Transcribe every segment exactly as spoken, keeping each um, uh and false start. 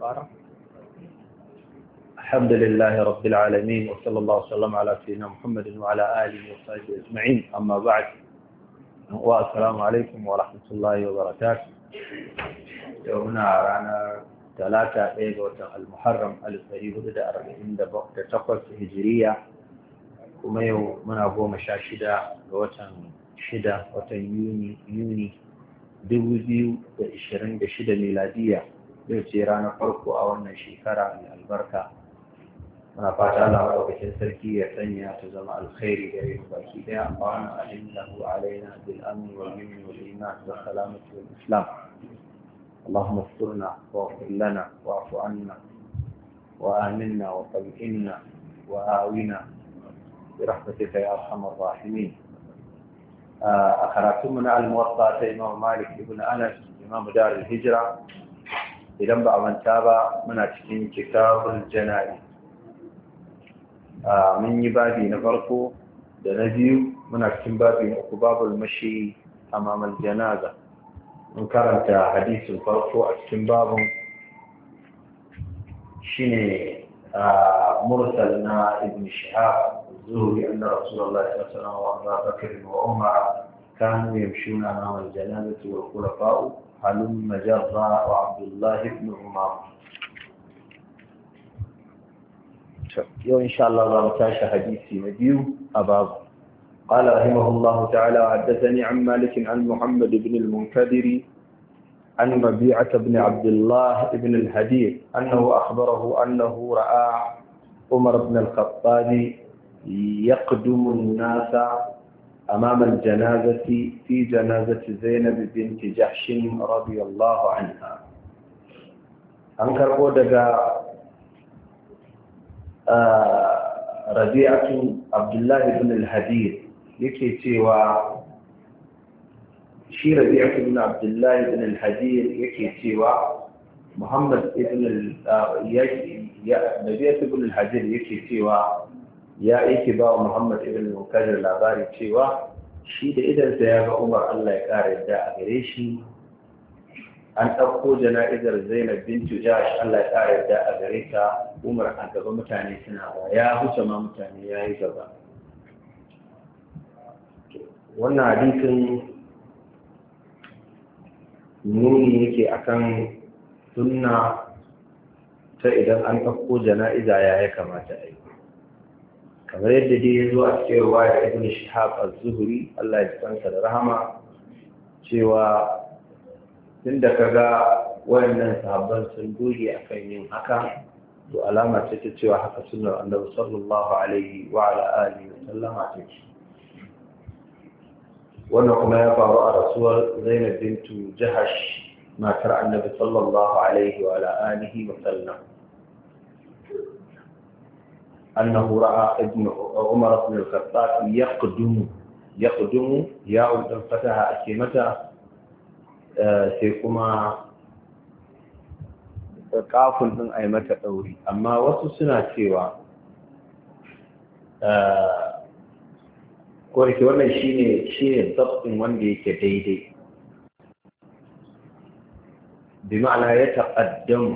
fara alhamdulillahi rabbil alamin wa sallallahu sallam ala sayyidina muhammadin wa ala alihi wa sahbihi ajma'in amma ba'd wa assalamu alaikum wa rahmatullahi wa barakatuh yau muna ranar talata ɗaya ga watan al-muharram alif ɗari hudu da arba'in da takwas hijiriya kuma yau muna goma sha shida ga watan shida watan yuni yuni dubu biyu da ishirin da shida miladiya zai ce ranar farko a wannan shekara mai albarka muna fata Allah maɗaukakin sarki ya sanya ta zama alkhairi da yin baki daya amma wannan alim lahu alaina bil amn wal minni wal iman wa salamati wal islam اللهم استرنا واغفر لنا واعف عنا وآمنا وطمئنا وآونا برحمتك يا أرحم الراحمين. أخرجتمنا الموطأ إمام مالك ابن أنس إمام دار الهجرة إذا بقى من تابع من أتكين كتاب الجنائز من يبادي نفرقه دنزيو من أتكين بابي باب المشي أمام الجنازة من كرنت حديث الفرق أتكين باب شيني مرسلنا ابن شهاب الزهري أن رسول الله صلى الله عليه وسلم وأبا بكر وعمر كانوا يمشون أمام الجنازة والخلفاء هلم جرا وعبد الله بن عمر. يوم إن شاء الله الله متاشى حديثي نبيو أباب قال رحمه الله تعالى وحدثني عن مالك عن محمد بن المنكدر عن ربيعة بن عبد الله بن الهدي أنه أخبره أنه رأى عمر بن الخطاب يقدم الناس أمام الجنازة في جنازة زينب بنت جحش رضي الله عنها. أنكر بودغا ربيعة عبد الله بن الهدي يكي تيوا شي ربيعة بن عبد الله بن الهدي يكي تيوا محمد ابن ربيعة بن الهدي يكي تيوا ya aiki ba wa Muhammad ibn Mukaddar labari cewa shi da idansa ya ga Umar Allah ya kare yadda a gare shi an ɗauko jana'izar Zainab bintu Jahsh Allah ya kare yadda a gare ta Umar a gaba mutane suna ba ya huce ma mutane ya yi gaba wannan hadisin nuni yake akan sunna ta idan an ɗauko jana'iza ya ya kamata a yi kamar yadda dai ya zo a cikin ruwayar ibn shihab az-zuhri Allah ya tsansa da rahama cewa tunda kaga wayannan sahabban sun doge akan yin haka to alama ce ta cewa haka sunnar Annabi sallallahu alaihi wa ala alihi wa sallama take wannan kuma ya faru a rasuwar Zainab bintu Jahash matar Annabi sallallahu alaihi wa ala alihi wa sallam أنه رأى ابن عمر بن الخطاب يقدم يقدم يا أولد فتح أكيمته سيكما قافل من أيمة أوري أما وسوسنا سوى كوريك وانا شيني شيني ضبط واندي كديدي بمعنى يتقدم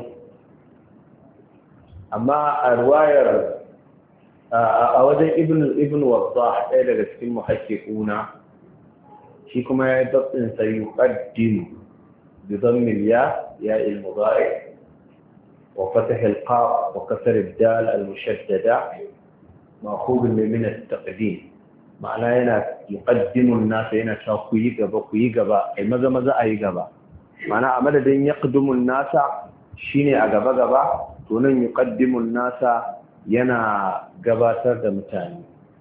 أما الرواية a wajen ibn ibn waddah ɗaya daga cikin muhaqqiquna shi kuma ya dabtin sa yuqaddim bi dhamm al-ya ya al-mudari wa fath al-qaf wa kasr al-dal al-mushaddada ma'khud min at-taqdim ma'ana yana yuqaddimu an-nas yana cewa ku yi gaba ku yi gaba ai maza maza ayi gaba ma'ana a madadin yaqdimu an-nas shine a gaba gaba to nan yuqaddimu an-nas yana gabatar da mutane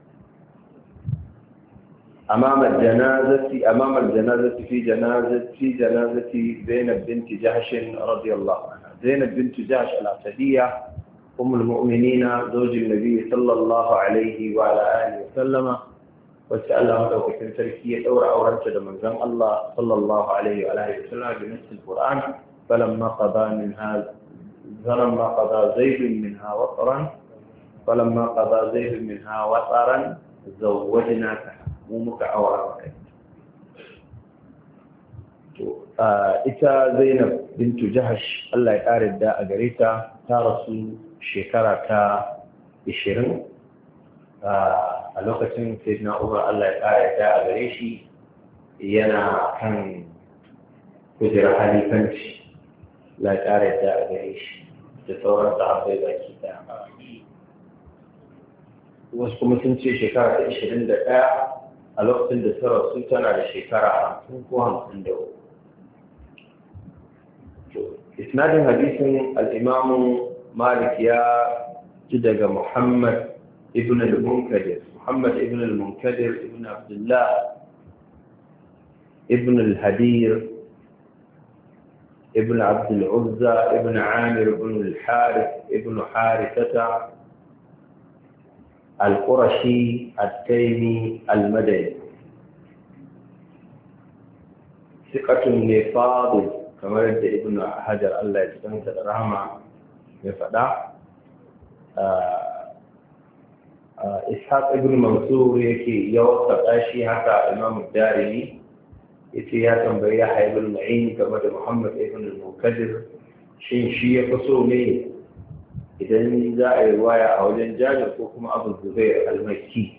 amama janazati amama janazati fi janazati fi janazati Zainab bint Jahsh radiyallahu anha Zainab bint Jahsh al-Asadiyya umm al-mu'minin zawj an-nabi sallallahu alayhi wa ala alihi wa sallama wacce Allah madaukakin sarki ya daura aurenta da manzon Allah sallallahu alaihi wa alihi wa sallam bi nass al-Qur'an falamma qada minha falamma qada Zayd minha watran فلما قضى زيد منها وطرا زوجناك مو مكعورا to ita Zainab bintu Jahash Allah ya kare da a gare ta ta rasu shekara ta ishirin a lokacin Sayyidina Umar Allah ya kare da a gare shi yana kan kujerar halifanci la ya kare da a gare shi da sauran sahabbai baki daya. Wasu kuma sun ce shekara ta ishirin da ɗaya a lokacin da ta rasu tana da shekara hamsin ko hamsin da uku. Isnadin hadisin al'imamu Malik ya ji daga Muhammad ibn al-Munkadir. Muhammad ibn al-Munkadir ibn Abdullah ibn al-Hadir ابن عبد العزى ابن عامر ابن الحارث ابن حارثة القرشي التيمي المدني ثقة فاضل كما يبدأ ابن حجر الله يجزاه الرحمة يفدع إسحاق ابن منصور يكي يوثق أشي حتى إمام الدارمي yace ya tambayi Yahya ibn Ma'in game da Muhammad ibn al-Munkadir shin shi ya fi so ne idan za a yi waya a wajen Jabir ko kuma Abu Zubair al-Makki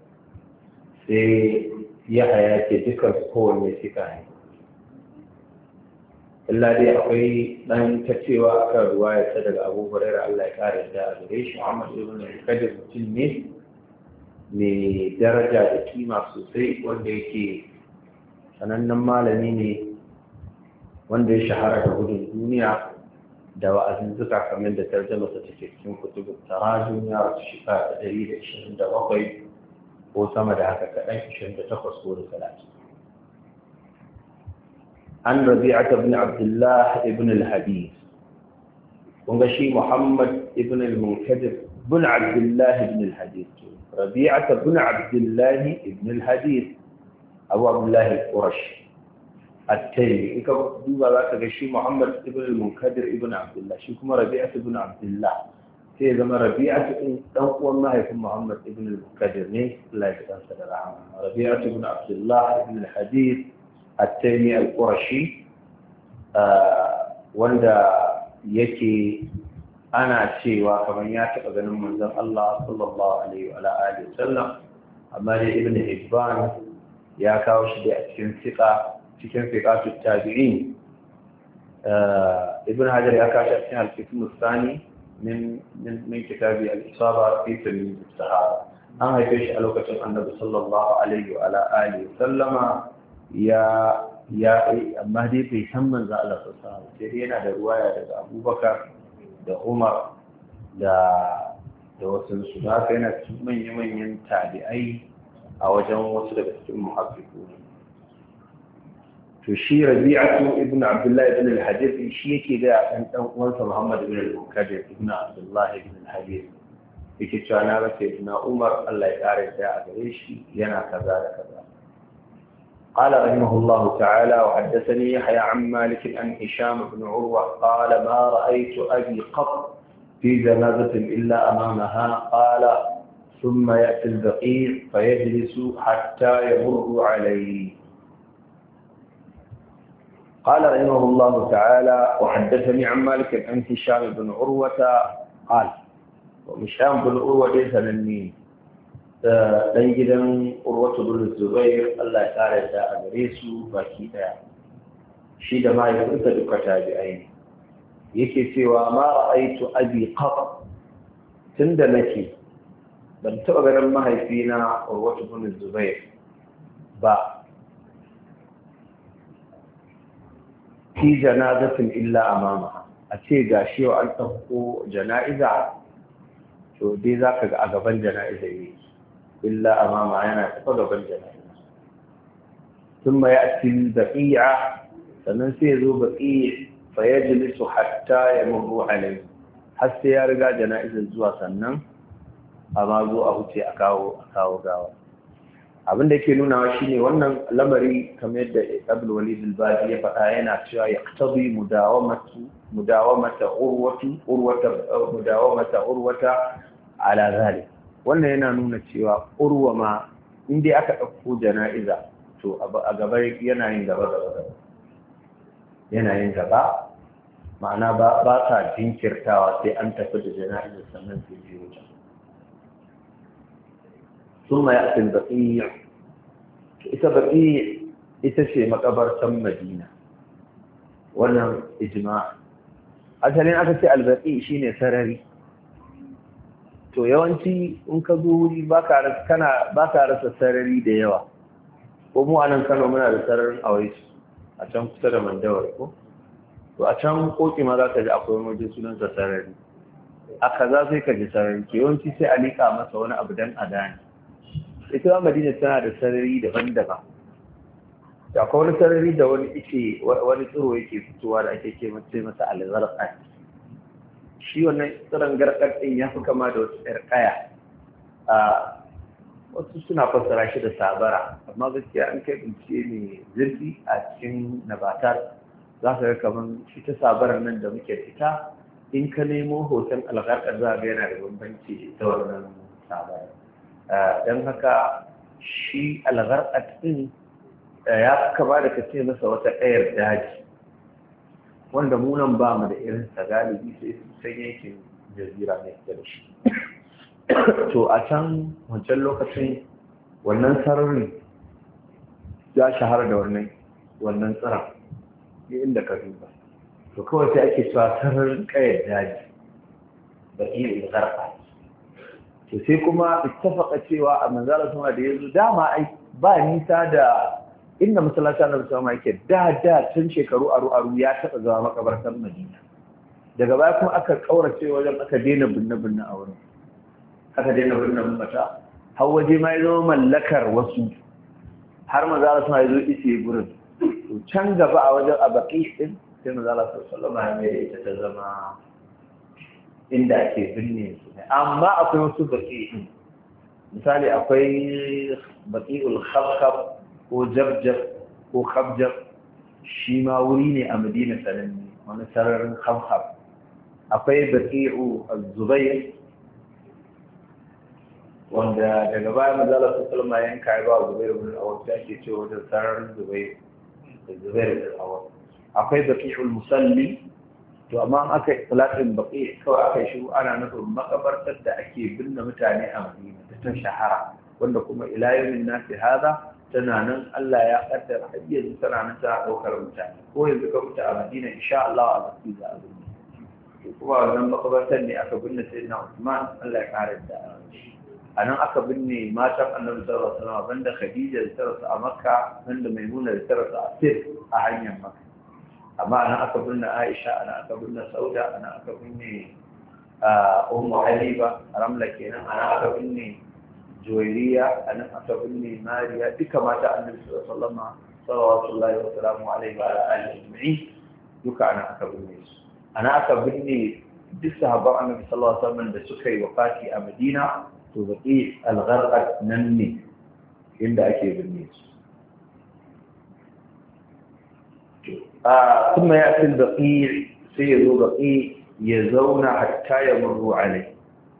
sai Yahya ce dukkan su kowanne suka ne illa dai akwai dan ta cewa aka ruwaya ta daga Abu Hurairah Allah ya kare da gare shi Muhammad ibn al-Munkadir mutum ne mai daraja da kima sosai wanda yake sanannen malami ne wanda ya shahara da gudun duniya da wa'azuzzuka kamar da tarjama ta take cikin kutubut tarajum ya rasu shekara ɗari da ishirin da bakwai ko sama da haka kaɗan ishirin da takwas ko da talatin. An Rabi'at ibn Abdullah ibn al-Hadith. Kun ga shi Muhammad ibn al-Munkadir ibn Abdullah ibn al-Hadith. Rabi'at ibn Abdullah ibn al-Hadith Abu Abdullah al-Qurashi at-Taymi. In ka duba za ka ga shi Muhammad ibn al-Munkadir ibn Abdullah shi kuma Rabi'at ibn Abdullah sai zama Rabi'at din dan uwan mahaifin Muhammad ibn al-Munkadir ne Allah ya kansa da rahama. Rabi'at ibn Abdullah ibn al-Hadith at-Taymi al-Qurashi wanda yake ana cewa kamar ya taɓa ganin manzon Allah sallallahu alaihi wa alihi wasallam amma dai Ibn Hibban ya kawo shi da a cikin fiƙa cikin fiƙatu tabi'in. Ibn Hajar ya kawo shi a cikin al-Fiqh al-Thani min min kitabi al-Isaba fi tamyiz as-sahaba. An haife shi a lokacin Annabi sallallahu alaihi wa alihi sallama ya ya amma dai bai san manzo Allah sallallahu alaihi sai yana da ruwaya daga Abubakar da Umar da da wasu su da yana cikin manyan tabi'ai a wajen wasu daga cikin muhaqqiqu. To shi Rabi'atu ibn Abdullah ibn al-Hadith shi yake ga dan dan uwansa Muhammad ibn al-Munkadir ibn Abdullah ibn al-Hadith yake cewa na ga sayyidina Umar Allah ya kare da a gare shi yana kaza da kaza. قال رحمه الله تعالى وحدثني يحيى عن مالك عن هشام بن عروة قال ما رأيت أبي قط في جنازة إلا أمامها قال ثم يأتي البقيع فيجلس حتى يمر عليه. قال رحمه الله تعالى وحدثني عن مالك عن هشام بن عروة قال وهشام بن عروة ليس مني dan gidan Urwatu bin Zubair Allah ya kare ta a gare su baki daya shi da mahaifinsa duka tabi'ai ne yake cewa ma ra'aitu abi qat tunda nake ban taɓa ganin mahaifina Urwatu bin Zubair ba fi janazatin illa amama a ce gashi yau an ɗauko jana'iza to dai za ka ga a gaban jana'iza yake illa amama yana taɓa gaban jana'iza ثم يأتي البقيع sannan sai ya zo baƙi fa ya jilisu hatta ya murru alai har sai ya riga jana'izar zuwa sannan a ma zo a huce a kawo a kawo gawa. Abin da ke nunawa shine wannan lamari kamar yadda Abdul Walid al-Badi ya faɗa yana cewa yaqtadi mudawamatu mudawamata urwatu urwata mudawamata urwata ala zalik. Wannan yana nuna cewa urwa ma in dai aka ɗauko jana'iza to a gaba yana yin gaba gaba gaba yana yin gaba ma'ana ba ba sa jinkirtawa sai an tafi da jana'izar sannan su biyo ta ثم يأتي البقيع ita baqi ita ce makabartan Madina wannan ijma' asalin aka ce albaqi shine sarari to yawanci in ka zo wuri baka rasa kana baka rasa sarari da yawa ko mu anan Kano muna da sararin Awaisu a can kusa da Mandawari ko to a can koki ma za ka ji akwai waje sunan sa sarari a kaza sai ka ji sarari ke yawanci sai a lika masa wani abu dan adani ita Madina tana da sarari daban-daban da akwai wani sarari da wani ike wani tsiro yake fitowa da ake ce masa al-gharqat shi wannan tsiron garkar din ya fi kama da wasu ƴar kaya a wasu suna fassara shi da sabara amma gaskiya an kai bincike ne zurfi a cikin nabatar za ka ga kamar shi ta sabarar nan da muke da ita in ka nemo hoton al-gharqat za ga yana da bambanci da wannan sabara don haka shi al-gharqat din ya kama da kace masa wata ɗayar daji wanda munan ba mu da irin sa galibi sai san yankin jazira ne da shi to a can wancan lokacin wannan sararin ya shahara da wannan wannan tsira ne inda ka duba to kawai sai ake cewa sararin ƙayar daji da iya zarfa to sai kuma ittafaka cewa a manzala sama da yanzu dama ai ba nisa da inda masallaci Annabi sama yake da da tun shekaru aru aru ya taba zama makabartar Madina daga baya kuma aka kaurace wajen aka daina binne binne a wurin aka daina binne mata har waje ma ya zama mallakar wasu har manzala sama ya zo ise gurin to can gaba a wajen abaqi din sai manzala sallallahu alaihi wasallam ya ita ta zama inda ake binne su amma akwai wasu baki misali akwai baqiul khabkhab ko jabjab ko khabjab shi ma wuri ne a Madina sananne wani sararin khabkhab akwai baqi'u az-zubayr wanda daga baya manzala sallallahu alaihi wasallam yanka ya ba Zubair ibn Awwam da ake cewa wajen sararin Zubair Zubair ibn Awwam akwai baqi'ul musalli to amma aka yi talatin baƙi kawai aka yi shiru ana nufin makabartar da ake binne mutane a Madina ta ta shahara wanda kuma ila yawmin nasi hada tana nan Allah ya kaddara har yanzu tana nan ta daukar mutane ko yanzu ka mutu a Madina insha Allah a baki za a binne to kuma wannan makabartar ne aka binne sayyidina Usman Allah ya kare da a nan aka binne matan Annabi sallallahu alaihi wasallam banda Khadija da ta rasu a Makka banda Maimuna da ta rasu a Sir a hanyar Makka amma ana aka binne Aisha ana aka binne Sauda ana aka binne Ummu Habiba Ramla kenan ana aka binne Juwairiya ana aka binne Mariya duka mata Annabi sallallahu alaihi wasallam alaihi wa alihi ajma'in duka ana aka binne su ana aka binne duk sahabban Annabi sallallahu alaihi wasallam da suka yi wafati a Madina to baqi al-gharqat nan ne inda ake binne su ثم يأتي البقيع سيد بقيع يزون حتى يمر عليه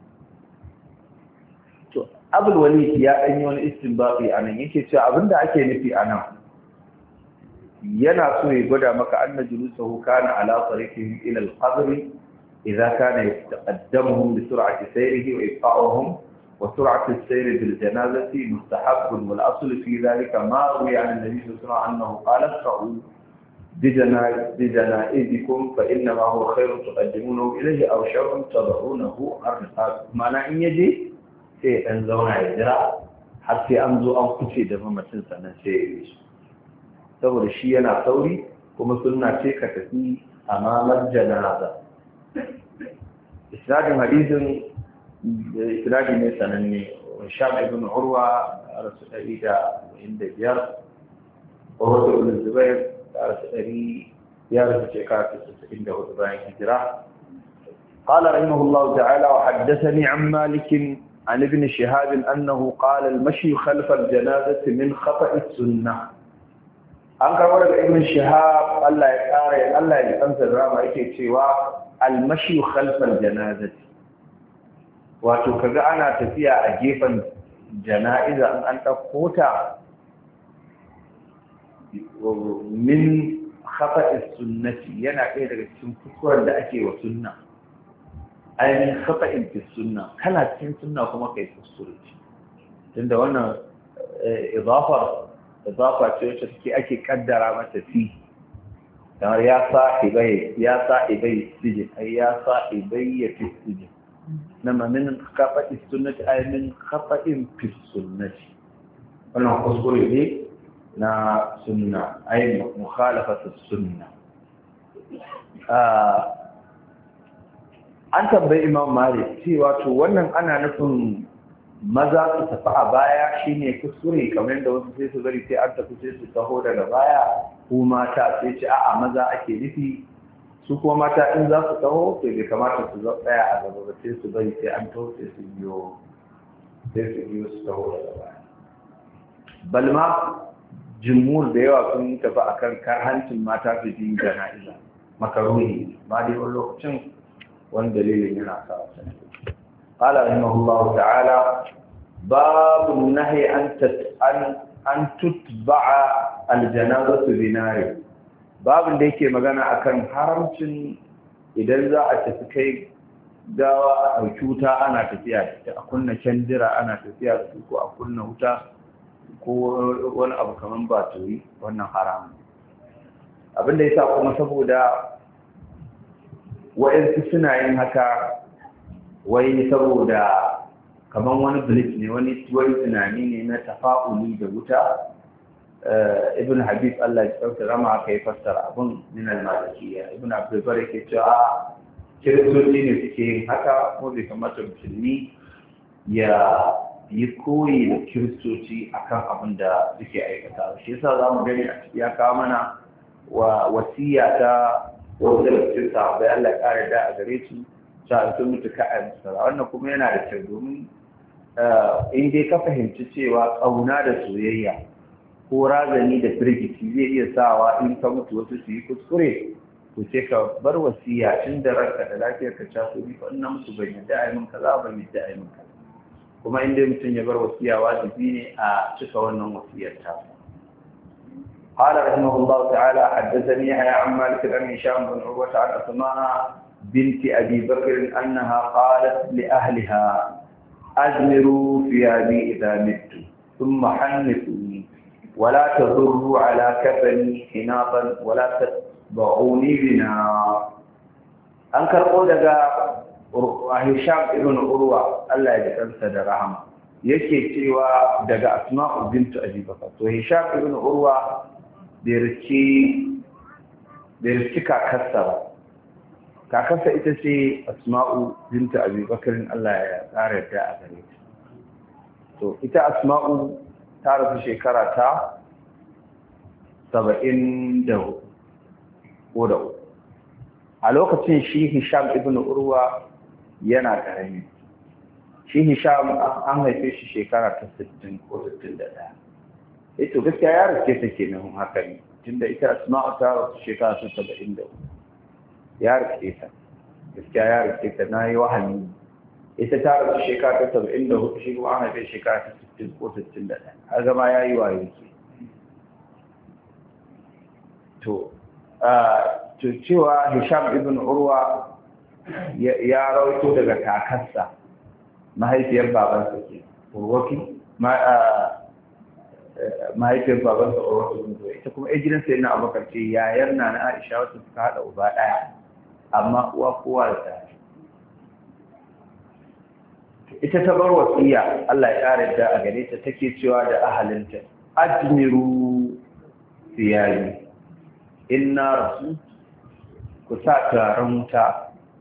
أبو الوليد يا أني wani istinbati anan yake cewa abinda ake nufi anan yana so ya gwada maka anna julusuhu kana ala tariqihi ila al-qabr idha kana yataqaddamuhum bi sur'ati sayrihi wa ibqa'uhum wa sur'ati as-sayr bil janazati mustahab wal asl fi dhalika ma ruwiya an an-nabi sallallahu alayhi wa sallam annahu qala fa'u بجنائزكم فإنما هو خير تقدمونه إليه أو شر تضعونه الرقاب معنى إن يجي sai ɗan zauna ya jira har sai an zo an kuce da mamacin sannan sai ya yi saboda shi yana sauri kuma sunna ce ka tafi amamar janaza isnadin hadisin isnadi ne sananne sham ibn urwa rasu ɗari da arba'in da biyar urwa ibn zubair أرسلي يا رب شكاك عنده إبراهيم هجرة قال رحمه الله تعالى وحدثني عن مالك عن ابن شهاب أنه قال المشي خلف الجنازة من خطأ السنة أنكر ورد ابن شهاب الله يقارئ الله يقنص الرابع يكتشوا المشي خلف الجنازة وتكذا أنا تفيا أجيبا جنائز أن أنت قوتا من khafa'is sunnati yana ɗaya daga cikin kuskuren da ake wa sunna ainihin khafa'in fi sunna kana cikin sunna kuma kai kuskure tunda wannan idafa idafa ce wacce take ake kaddara mata fi kamar ya sahibai ya sahibai sijin ai ya sahibai ya fi sijin nama min khafa'is sunnati ay min khafa'in fi sunnati wannan kuskure ne na sunna ay mukhalafatu sunna an tambayi Imam Malik cewa to wannan ana nufin maza su tafi a baya shine kuskure kamar yadda wasu sai su bari sai an tafi sai su taho daga baya ko mata sai ce a'a maza ake nufi su kuma mata in za su taho to bai kamata su tsaya a gaba ba sai su bari sai an taho sai su biyo sai su biyo su taho daga baya balma jumhur da yawa sun tafi akan karhancin mata su ji jana'iza makaruhi ma dai wani lokacin wani dalilin yana sa wasu قال رحمه الله تعالى باب النهي أن أن تتبع الجنازة بنار باب da yake magana akan haramcin idan za a tafi kai gawa a wuta ana tafiya a kunna kendira ana tafiya da su ko a kunna wuta ko wani abu kaman batoyi wannan haramun abinda yasa kuma saboda wa'ansu suna yin haka wai saboda kaman wani belief ne wani wani tunani ne na tafa'uli da wuta ibn habib Allah ya tsauta rama aka yi fassara abun min al-malikiyya ibn abdul bar yake cewa kiristoci ne suke yin haka ko bai kamata musulmi ya yi koyi da kiristoci akan abin da suke aikata shi yasa zamu gani a cikin ya kawo mana wa wasiya ta wanda da cikin sahabbai Allah ya kare da a gare su ta sun mutu ka'ar musara wannan kuma yana da kyau domin in dai ka fahimci cewa ƙauna da soyayya ko razani da firgici zai iya sawa in ka mutu wasu su yi kuskure to sai ka bar wasiya tun da ranka da lafiyar ka ta so fa ina mutu ban yadda ai min kaza ban yadda ai min kaza kuma in dai mutum ya bar wasiya wajibi ne a cika wannan wasiyar ta قال رحمه الله تعالى حدثني يحيى عن مالك بن هشام بن عروة عن أسماء بنت أبي بكر أنها قالت لأهلها أجمروا ثيابي إذا مت ثم حنثوني ولا تضروا على كفني حناطا ولا تتبعوني بنار أنكر قولك هشام بن عروة الله يجعل رحمه yake cewa daga Asma'u bintu Abi Bakr to Hisham ibn Urwa bai riki bai riki kakarsa ba kakarsa ita ce Asma'u bintu Abi Bakr Allah ya tsara ta a gare ta to ita Asma'u ta rasu shekara ta saba'in da ko da a lokacin shi Hisham ibn Urwa yana karami shi Hisham an haife shi shekara ta sittin ko sittin da ɗaya. Eh to gaskiya ya rike ta kenan haka ne tunda ita Asma'u ta rasu shekara ta saba'in da uku. Ya rike ta. Gaskiya ya rike ta nayi wahani. Ita ta rasu shekara ta saba'in da hudu shi kuma an haife shekara ta sittin ko sittin da ɗaya. Har zama yayi wayo ke. To to cewa Hisham ibn Urwa ya rawaito daga kakarsa mahaifiyar babansa ke urwaki mahaifiyar babansa urwaki bin zuwa ita kuma gidan sai na abubakar ce yayar na na aisha wata suka haɗa uba ɗaya amma uwa kowa da ta ita ta bar wasiya Allah ya ƙara da a gare ta take cewa da ahalinta ajmiru siyayi inna rasu ku sa taron wuta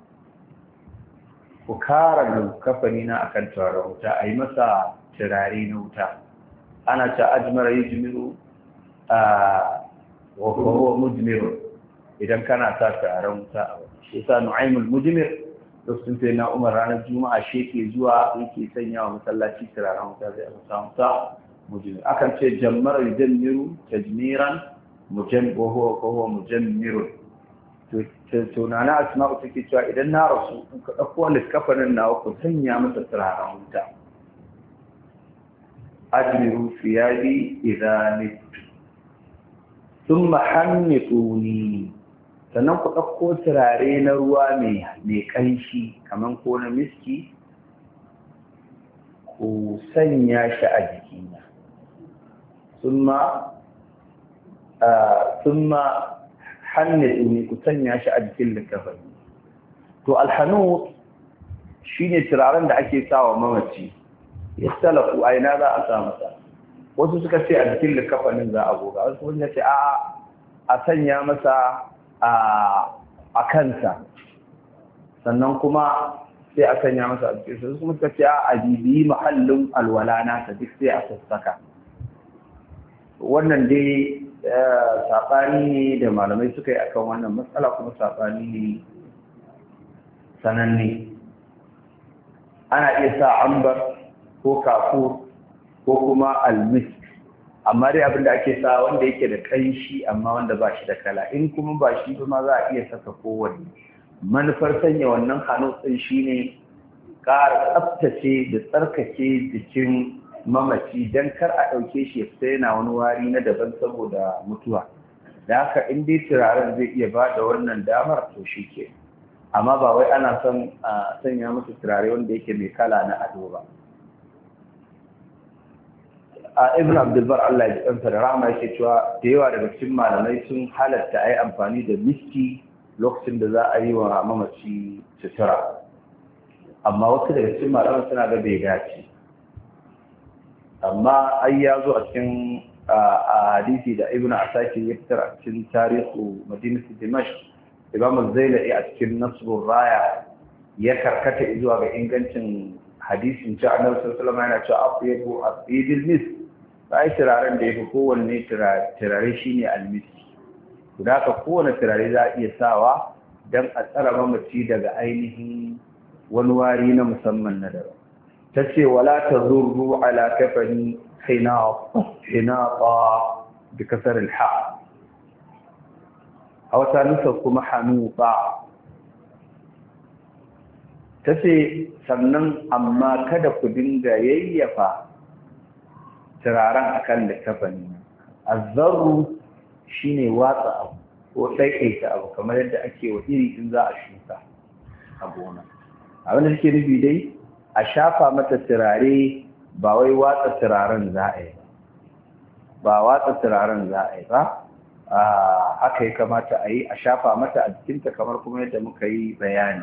ku kara kafani na akan turaren wuta a yi masa turare na wuta ana ta ajmara yi jimiru a wakowa mujimiru idan kana sa turaren wuta a wani shi sa nu'aimul mujimir lokacin sai na umar ranar juma'a shi ke zuwa yake sanya wa masallaci turaren wuta zai aka samu sa mujimir akan ce jammara yi jamiru tajmiran wakowa mujammirun tunana Asma'u take cewa idan na rasu in ka dauko wani kafanin nawa ku sanya masa turaren wuta ajmiru fiyabi idza mitu thumma hannituni sannan ku ɗauko turare na ruwa mai ƙanshi kamar ko na miski ku sanya shi a jikina thumma thumma hannituni ku sanya shi a jikin likafani. To alhanut shine turaren da ake sawa mamaci ya talafu a ina za a sa masa. Wasu suka ce a jikin likafanin za a goga, wasu wanda ce a a sanya masa a kansa sannan kuma sai a sanya masa a jikin su kuma suka ce a bibiyi mahallin alwala nasa duk sai a sassaka. Wannan dai saɓani ne da malamai suka yi akan wannan matsala kuma saɓani ne sananne. Ana iya sa ambar ko kafur ko kuma almisk, amma dai abinda ake sa wanda yake da kanshi amma wanda ba shi da kala. In kuma ba shi ba ma za a iya saka kowanne. Manufar sanya wannan hannu ɗin shine ƙara tsaftace da tsarkake jikin mamaci don kar a ɗauke shi ya fita yana wani wari na daban saboda mutuwa. Da haka in dai turaren zai iya ba da wannan damar to shi ke, amma ba wai ana son a sanya musu turare wanda yake mai kala na ado ba. A Ibn Abdulbar Allah ya ɗansa da rahama yake cewa da yawa daga cikin malamai sun halatta a yi amfani da miski lokacin da za a yi wa mamaci sutura, amma wasu daga cikin malamai suna ga bai dace. Amma ai ya zo a cikin a hadisi da Ibn Asakir ya fitar a cikin tarihu Madinatu Dimashq, Imam Az-Zailai a cikin Nasrul Raya ya karkata zuwa ga ingancin hadisin cewa Annabi sallallahu alaihi wasallam yana cewa afyabu asidil misk, sai turaren da yafi kowanne turare shine almiski. Guda ka kowanne turare za a iya sawa dan a tsara mamaci daga ainihin wani wari na musamman na daban. tace wala tazurru ala kafani hinaq hinaqa bi kasar al-ha aw ta nusa kuma hanuqa. tace sannan amma kada ku dinga yayyafa turaren akan likafani. azzarru shine watsa abu ko daidaita abu kamar yadda ake wa iri in za a shuka a gona. abin da take nufi dai a shafa mata turare ba wai watsa turaren za a yi ba watsa turaren za a yi ba haka ya kamata a yi, a shafa mata a jikinta kamar kuma yadda muka yi bayani.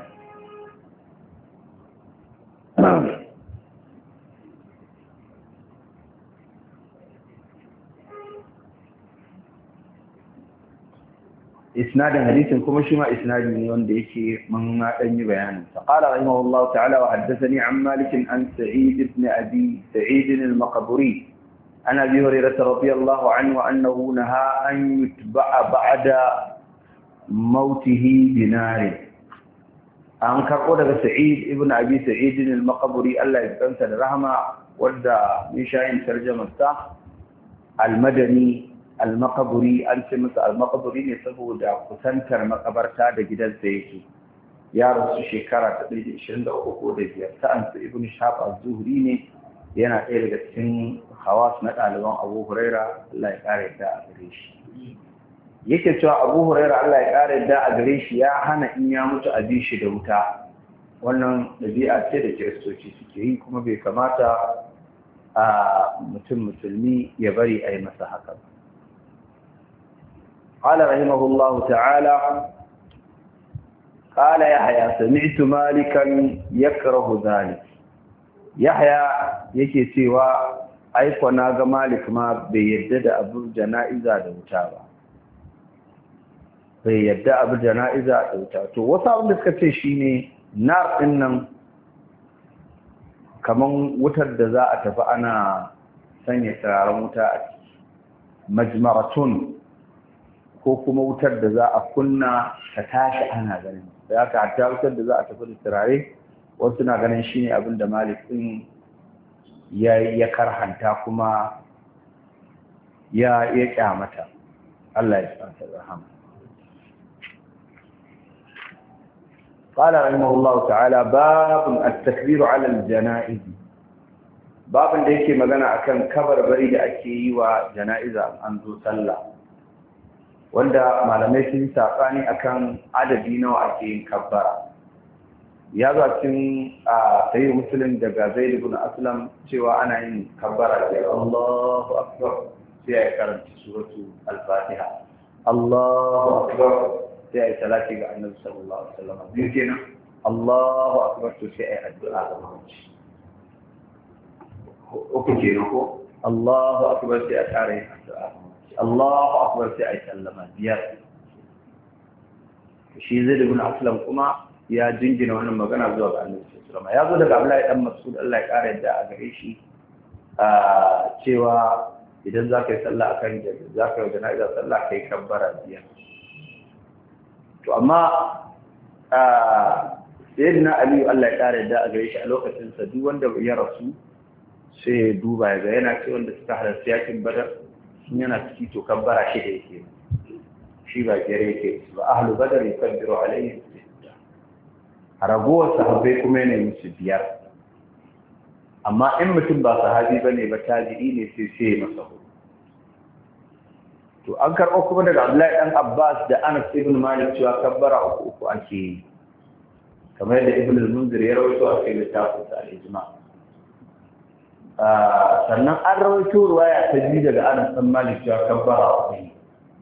isnadin hadisin kuma shi ma isnadi ne wanda yake mun na dan yi bayanin sa. Qala rahimahullahu ta'ala wa haddathani an Malik an Sa'id ibn Abi Sa'id al-Maqburi an Abi Hurairah radiyallahu anhu annahu naha an yutba'a ba'da mautihi dinar. An karbo daga Sa'id ibn Abi Sa'id al-Maqburi Allah ya tsanta da rahama wanda mun shayin tarjumar sa al-Madani al-Maqburi. an ce masa al-Maqburi ne saboda kusantar makabarta da gidansa yake. Ya rasu shekara ta ɗari da ishirin da uku ko da biyar. Sa'ansa Ibn Shihab az-Zuhri ne, yana ɗaya daga cikin hawas na ɗaliban Abu Huraira Allah ya ƙara yadda a gare shi. Yake cewa Abu Huraira Allah ya ƙara yadda a gare shi ya hana in ya mutu a bi shi da wuta. Wannan ɗabi'a ce da Kiristoci suke yi kuma bai kamata a mutum musulmi ya bari a yi masa haka ba. قال رحمه الله تعالى قال يحيى سمعت مالكا يكره ذلك. يحيى yake cewa aiko na ga Malik ma bai yadda da abu jana'iza da wuta ba, bai yadda abu jana'iza da wuta. To wasu abin da suka ce shine nar din nan kaman wutar da za a tafi ana sanya turaren wuta a ciki, majmaratun, ko kuma wutar da za a kunna ta tashi ana ganin. Da haka hatta wutar da za a tafi da turare wasu na ganin shine abin da Malik din ya ya karhanta kuma ya ya kyamata. Allah ya tsanta rahama. قال رحمه الله تعالى باب التكبير على الجنائز. babin da yake magana akan kabarbari da ake yi wa jana'iza an zo sallah. wanda malamai sun saɓani akan adadi nawa ake yin kabbara. Ya zo cikin sahih Muslim daga Zaid ibn Aslam cewa ana yin kabbara da Allahu akbar sai ya karanta suratu al-Fatiha. Allahu akbar sai ya salati ga Annabi sallallahu alaihi wasallam. Biyu kenan. Allahu akbar to sai ya addu'a ga mamaci. Uku kenan ko Allahu akbar sai ya kare addu'a. Allahu akbar sai ya sallama biyar. Shi Zaid ibn Aslam kuma ya jingina wannan magana zuwa ga Annabi sallallahu alaihi wasallam. Ya zo daga Abdullahi dan Mas'ud Allah ya kare yadda a gare shi cewa idan za ka yi sallah akan jami'a za ka yi jana'iza sallah kai kabbara biyar. To amma sayyidina Ali Allah ya kare yadda a gare shi a lokacin sa duk wanda ya rasu sai ya duba ya ga yana ce wanda suka halarci yakin Badar sun yana ciki to kabbara shi da yake shi ba gare yake ba ahlu Badar yakabbiru alaihim ragowar sahabbai kuma yana musu biyar, amma in mutum ba sahabi ba ne ba tabi'i ne sai sai masa hudu. To an karɓo kuma daga Abdullahi ɗan Abbas da Anas ibn Malik cewa kabbara uku uku ake yi, kamar yadda Ibn al-Munzir ya rawaito a cikin littafin sa al-Ijma. Sannan an rawaito ruwaya ta biyu daga Anas ɗan Malik cewa kabbara uku ne.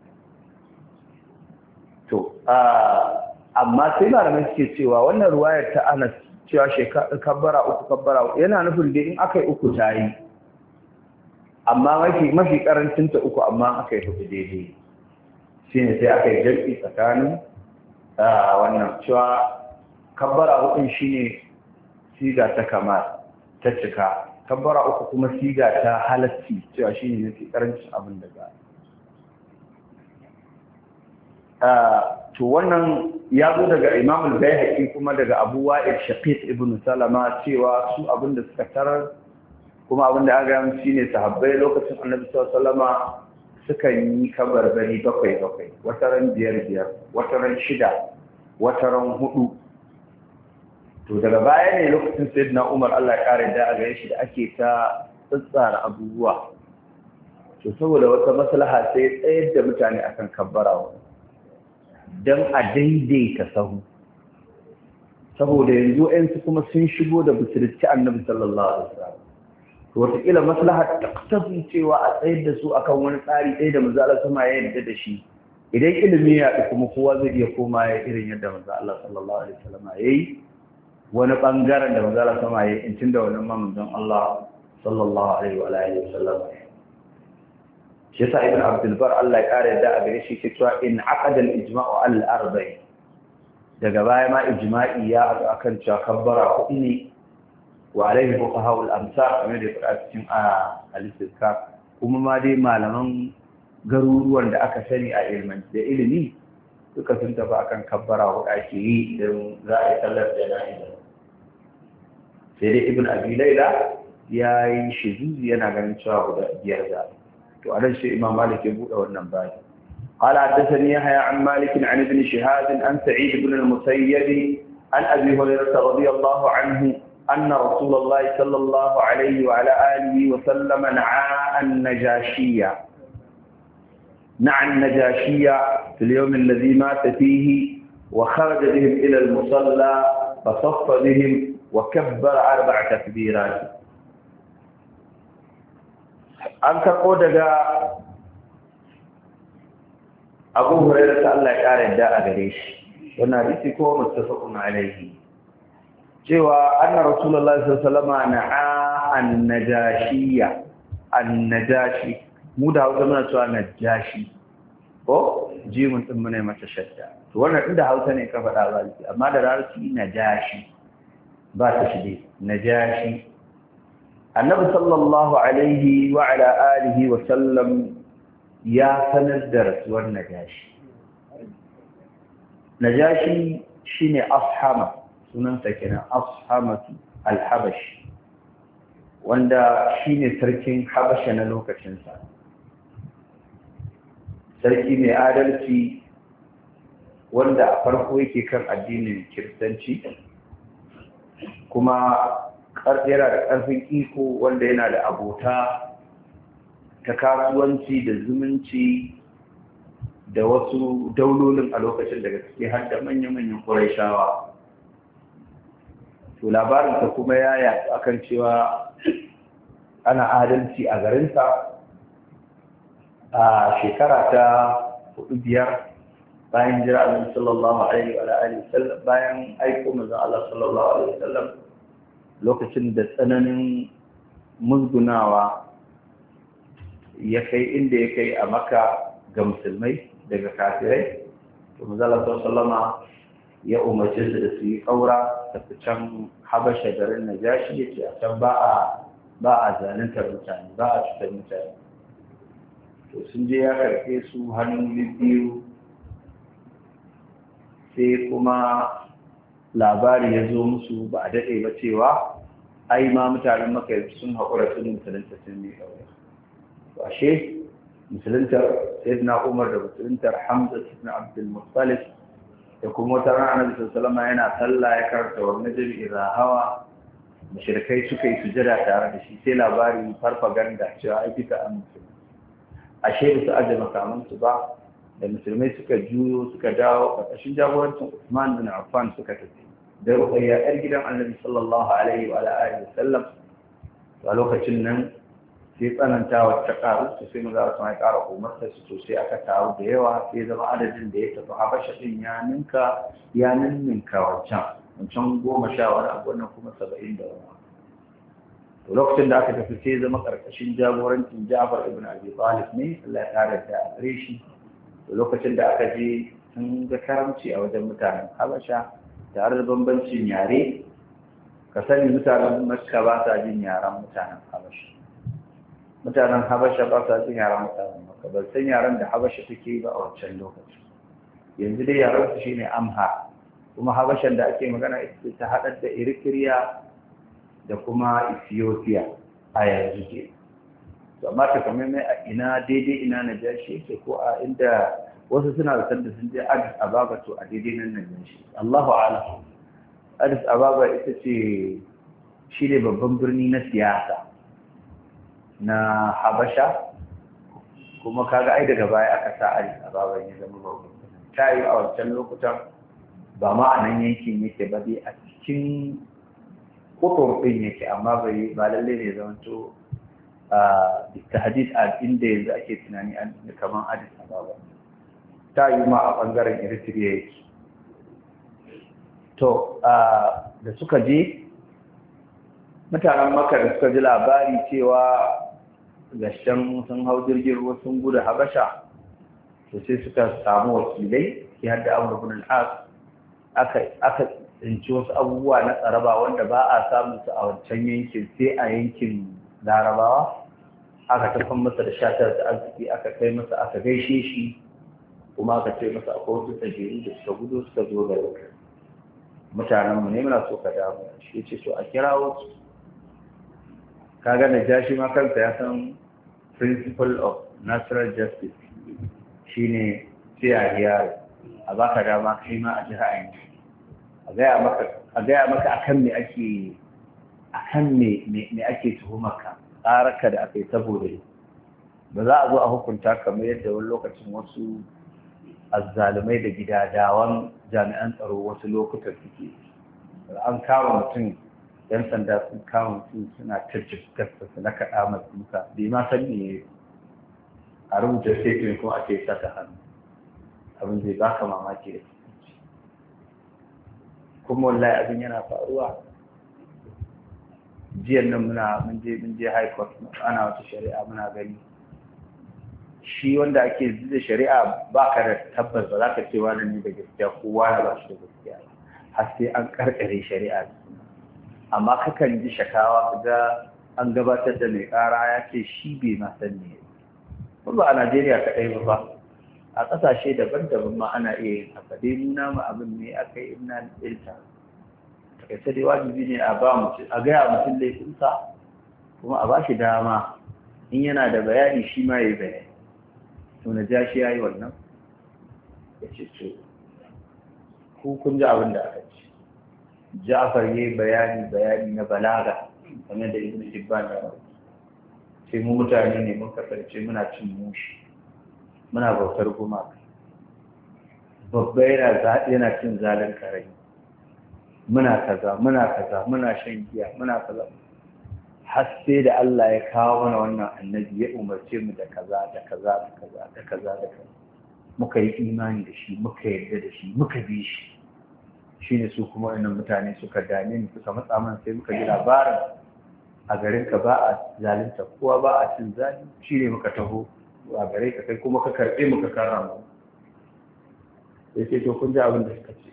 To amma sai malamai suke cewa wannan ruwayar ta Anas cewa shekara kabbara uku kabbara yana nufin da in aka yi uku ta yi, amma mafi mafi karancin ta uku amma aka yi hudu daidai shine sai aka yi jam'i tsakanin wannan cewa kabbara uku shine siga ta kamar ta cika, kabbara uku kuma siga ta halacci cewa shine mafi karancin abin da za to wannan ya zo daga Imam al-Baihaqi kuma daga Abu Wa'il Shaqiq ibn Salama cewa su abinda suka tarar kuma abinda aka yi shine sahabbai lokacin Annabi sallallahu alaihi wasallama suka yi kabarbari bakwai bakwai, wataran biyar biyar, wataran shida, wataran hudu. To daga baya ne lokacin Sayyidina Umar Allah ya kare da a gare shi da ake ta tsara abubuwa. To saboda wata maslaha sai tsayar da mutane akan kabbara don a daidaita sahu, saboda yanzu ‘yansu kuma sun shigo da butulci Annabi sallallahu alaihi wasallam. To wataƙila maslahar taktabi cewa a tsayar da su akan wani tsari ɗaya da manzo Allah sama ya yarda da shi, idan ilimi ya ɗi kuma kowa zai iya koma ya irin yadda manzo Allah sallallahu alaihi wasallam ya yi wani ɓangaren da manzo Allah sama ya yi in tunda wannan manzon Allah sallallahu alaihi wa alihi wasallam. Shi yasa Ibn Abdul Bar Allah ya kare da a gare shi ke cewa in aqada al-ijma'u al-arba'i, daga baya ma ijma'i ya haɗu akan cewa kabbara hudu ne wa alaihi fuqaha al-amsar kamar da ya cikin al-istizkar, kuma ma dai malaman garuruwan da aka sani a ilmin da ilimi suka sun tafi akan kabbara hudu ake yi idan za a yi sallar jana'iza. Sai dai Ibn Abi Layla ya yi shizuzi yana ganin cewa guda biyar da to anan shi Imam Malik ya bude wannan bayi. قال حدثني يحيى عن مالك عن ابن شهاب عن سعيد بن المسيب عن ابي هريره رضي الله عنه ان رسول الله صلى الله عليه وعلى اله وسلم نعى النجاشيه نعى النجاشيه في اليوم الذي مات فيه وخرج بهم الى المصلى فصف بهم وكبر اربع تكبيرات. an karɓo daga Abu Hurairah ta Allah ya ƙara yadda a gare shi, wannan hadisi ko muttafaqun alaihi, cewa anna Rasulullahi sallallahu alaihi wasallam na'a an-najashiyya an-najashi, mu da Hausa muna cewa najashi ko jimin din mune mata shadda, to wannan inda Hausa ne ka faɗa zaliki, amma da Larabci najashi ba ta shide najashi. Annabi sallallahu alaihi wa ala alihi wa sallam ya sanar da rasuwar Najashi. Najashi shine Ashama, sunansa kenan Ashamatu al-Habashi, wanda shine sarkin Habasha na lokacinsa. Sarki mai adalci wanda a farko yake kan addinin Kiristanci, kuma yana da ƙarfin iko wanda yana da abota ta kasuwanci da zumunci da wasu daulolin a lokacin daga ciki har da manya-manyan Qurayshawa. To labarinsa kuma ya yaɗu akan cewa ana adalci a garinsa a shekara ta hudu biyar bayan jira Annabi sallallahu alaihi wa alihi wasallam, bayan aiko manzon Allah sallallahu alaihi wasallam, lokacin da tsananin musgunawa ya kai inda ya kai a Makka ga musulmai daga kafirai, to manzon Allah sallallahu alaihi wasallama ya umarce su da su yi ƙaura tafi can Habasha garin Najashi, yace a can ba a ba a zaluntar mutane, ba a cutar mutane. To sun je ya karfe su hannun biyu, sai kuma labari ya zo musu ba a daɗe ba cewa ai ma mutanen Makka sun haƙura sun musulunta sun yi ƙaura. To ashe musuluntar Sayyidina Umar da musuluntar Hamza ibn Abdul Muttalib da kuma wata rana Annabi sallallahu alaihi wasallam yana sallah ya karanta wa najmi idha hawa, mushrikai suka yi sujada tare da shi, sai labari farfaganda cewa ai kika an musulmi. Ashe ba su aje makamansu ba, da musulmai suka juyo suka dawo ƙarƙashin jagorancin Usman bin Affan suka tafi da Ruqayya yar gidan Annabi sallallahu alaihi wa alihi wasallam. A lokacin nan sai tsanantawa ta ƙaru, to sai maza su mai ƙara umarta su, to sai aka taru da yawa, sai zama adadin da ya tafi Habasha din ya ninka ya ninninka wancan wancan goma sha wani abu, wannan kuma saba'in da wani. To lokacin da aka tafi sai zama ƙarƙashin jagorancin Ja'far ibn Abi Talib ne, Allah ya kare da gare shi. To lokacin da aka je sun ga karamci a wajen mutanen Habasha tare da bambancin yare, ka sani mutanen Makka ba sa jin yaren mutanen Habasha. Mutanen Habasha ba sa jin yaren mutanen Makka, ba san yaren da Habasha take yi ba a wancan lokaci. Yanzu dai yaren su shine Amhar, kuma Habashan da ake magana ita ta haɗar da Eritrea da kuma Ethiopia a yanzu ke. To amma ta kamar mai a ina daidai ina Najashi yake, ko a inda wasu suna da sanda sun je Addis Ababa, to a daidai nan Najashi. Allahu a'lam. Addis Ababa ita ce shi ne babban birni na siyasa na Habasha, kuma kaga ai daga baya aka sa Addis Ababa ya zama babban birni. Ta yi a wancan lokutan ba ma a nan yankin yake ba, dai a cikin kutur ɗin yake, amma bai ba lalle ne zama to tahdid a inda yanzu ake tunani kamar Addis Ababa. Ta yi ma a ɓangaren Eritrea yake. To da suka je mutanen Makka da suka ji labari cewa gashin sun hau jirgin ruwa sun gudu Habasha, to sai suka samu wakilai, ki hadda Amr ibn al-As, aka aka tsinci wasu abubuwa na tsaraba wanda ba a samun su a wancan yankin sai a yankin Larabawa. Aka tafan masa da shatar da arziki, aka kai masa, aka gaishe shi, kuma aka ce masa akwai wasu tsageru da suka gudu suka zo da yau. Mutanenmu ne muna so ka damu. Shi ce to a kira wasu. Kaga Najashi ma kansa ya san principle of natural justice shine sai a hiyar a baka dama kai ma a ji ra'ayin. A gaya maka a gaya maka akan me ake akan me me ake tuhumarka, tsararka da aka yi saboda ba za a zo a hukunta kamar yadda wani lokacin wasu azzalumai da gidadawan jami'an tsaro wasu lokutan suke. An kama mutum, yan sanda sun kama mutum suna ta jikasta su na kaɗa masu muka, bai ma san ne a rubuta statement kuma ake sa ta hannu. Abin zai baka mamaki da kusurci. Kuma wallahi abin yana faruwa. Jiyan nan muna mun je mun je high court, ana wata shari'a muna gani. Shi wanda ake da shari'a ba ka da tabbas ba za ka ce wani ne da gaskiya ko wani ba shi da gaskiya, har sai an karkare shari'a. Amma kakan ji shakawa ga an gabatar da mai kara ya ce shi bai ma san ne. Ba a Najeriya kaɗai ba ba, a ƙasashe daban-daban ma ana iya yin haka. Dai nuna ma abin ne aka yi ina ilta. Takaice dai wajibi ne a ba mutum, a gaya mutum laifinsa, kuma a ba shi dama in yana da bayani shi ma ya yi bayani. To Najashi ya yi wannan, ya ce to ku kun ji abin da aka ce. Ja'far ya yi bayani bayani na balaga kamar da Ibn Hibban ya sai mu mutane ne mun kasance muna cin mushi, muna bautar gumaka, babba yana yana cin zalin karai muna kaza muna kaza muna shan giya muna kaza har sai da Allah ya kawo mana wannan annabi ya umarce mu da kaza da kaza da kaza da kaza da kaza muka yi imani da shi muka yarda da shi muka bi shi shine su kuma wannan mutane suka dame ni suka matsa mana sai muka ji labarin a garin ka ba a zalunta kowa ba a cin zali shine muka taho a gare ka kai kuma ka karbe mu ka karrama sai sai to kun ji abin da suka ce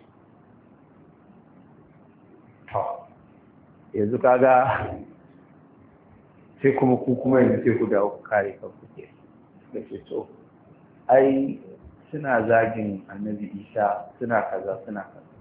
to yanzu kaga sai kuma ku kuma yanzu sai ku dawo ku kare kanku ke da ke so ai suna zagin annabi isa suna kaza suna kaza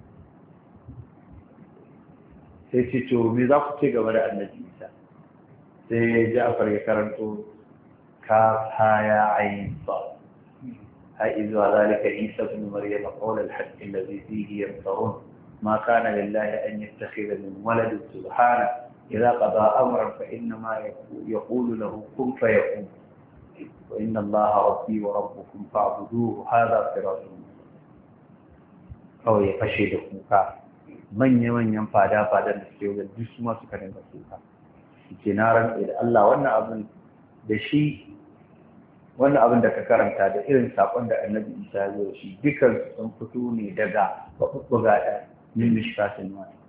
sai ce to me za ku ce gaba da annabi isa sai ja'far ya karanto ka haya ayin ba har izuwa zalika isa ibn maryam qawl al-haqq alladhi fihi yamtarun ma kana lillahi an yattakhidha min walad subhanahu إذا قضى أمرا فإنما يقول له كن فيكون وإن الله ربي وربكم فاعبدوه هذا صراط أو يفشي دكوكا من يمن ينفادا فادا نسكيو جس ما سكرين دكوكا جنارا إلى الله وانا أبن دشي وانا أبن دكا كرمتا دا إذن ساقوان دا النبي إيسا يوشي ذكر سنفتوني دقا وقبقا من مشكات النواني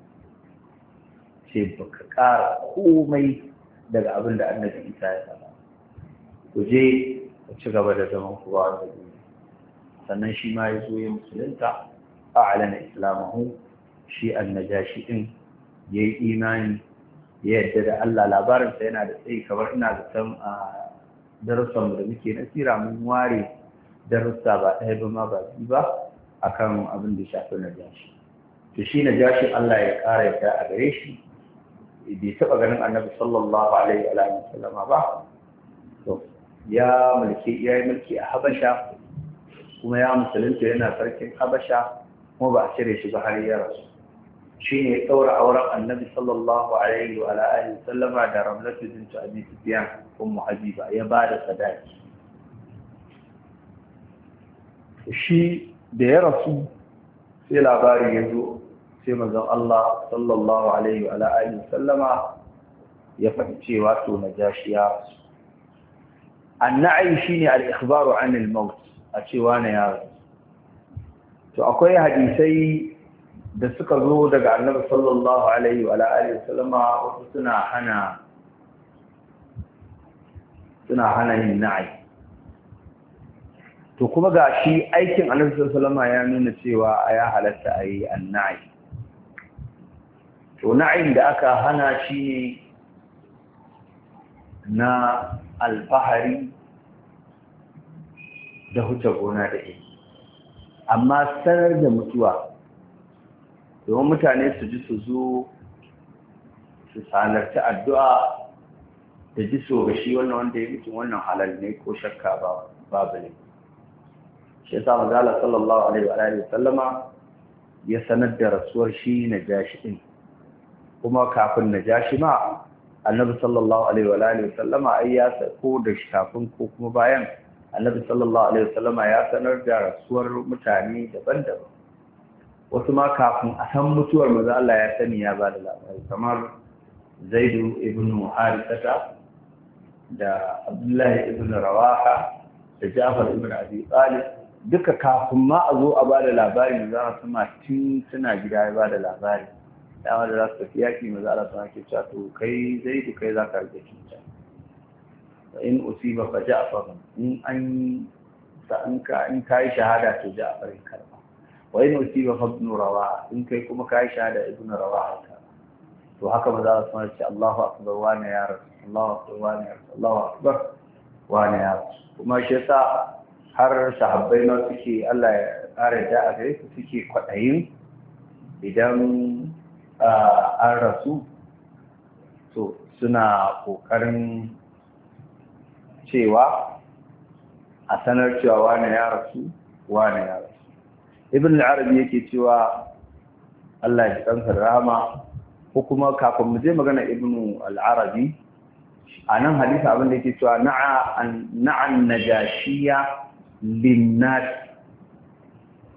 sai baka ƙara komai daga abin da annabi isa ya faɗa ku je ku ci gaba da zaman ku ba wanda duniya sannan shi ma ya zo ya musulunta a alana islamahu shi annajashi din ya yi imani ya yadda da Allah labarinsa yana da tsayi kamar ina zaton a darussanmu da muke nasira mun ware darussa ba ɗaya ba ma ba biyu ba akan abin da ya shafi najashi to shi najashi Allah ya ƙara yadda a gare shi bai taɓa ganin annabi sallallahu alaihi wa sallama ba to ya mulki ya yi mulki a habasha kuma ya musulunta yana sarkin habasha kuma ba a cire shi ba har ya rasu shi ne ya ɗaura auren annabi sallallahu alaihi wa alihi sallama da ramlatu bintu abi sufyan ummu habiba ya ba da sadaki shi da ya rasu sai labari ya zo sai manzon Allah sallallahu alaihi wa alihi sallama ya faɗi cewa to najashi ya rasu annai shine al-ikhbaru an al-maut a cewa na ya rasu to akwai hadisai da suka zo daga annabi sallallahu alaihi wa alihi sallama wasu suna hana suna hana yin na'i to kuma ga shi aikin annabi sallallahu alaihi wa sallama ya nuna cewa ya halatta a yi an-na'i to na'in da aka hana shi na alfahari da huce gona da iri amma sanar da mutuwa domin mutane su ji su zo su salarci addu'a da ji so ga shi wannan wanda ya mutu wannan halal ne ko shakka babu ne shi yasa manzo sallallahu alaihi wa alihi sallama ya sanar da rasuwar shi najashi din kuma kafin najashi ma annabi sallallahu alaihi wa alihi sallama ai ya sako da shi kafin ko kuma bayan annabi sallallahu alaihi wasallama ya sanar da rasuwar mutane daban-daban wasu ma kafin a san mutuwar manzo Allah ya sani ya ba da labari kamar Zaidu ibn Harithata da Abdullah ibn Rawaha da Ja'far ibn Abi Talib duka kafin ma a zo a ba da labari manzo Allah sama tun suna gida ya ba da labari dama da za su tafi yaƙi manzo Allah sama ke cewa to kai Zaidu kai za ka rike kinta in usiba fa Ja'far in an sa in ka in kai shahada to Ja'far in karba wa in usiba fa ibn Rawaha in kai kuma kai shahada ibn Rawaha ka to haka maza Allah sun ce Allahu akbar wa na ya rasul Allahu akbar wa na ya rasul Allahu akbar wa na ya rasul kuma shi yasa har sahabbai ma suke Allah ya kare da a gare su suke kwadayin idan an rasu to suna kokarin cewa a sanar cewa wane ya rasu wane ya rasu ibn al-arabi yake cewa Allah ya kansa rahama ko kuma kafin mu je magana ibn al-arabi anan hadisi abin da yake cewa na'a an na'an najashiya lin-nas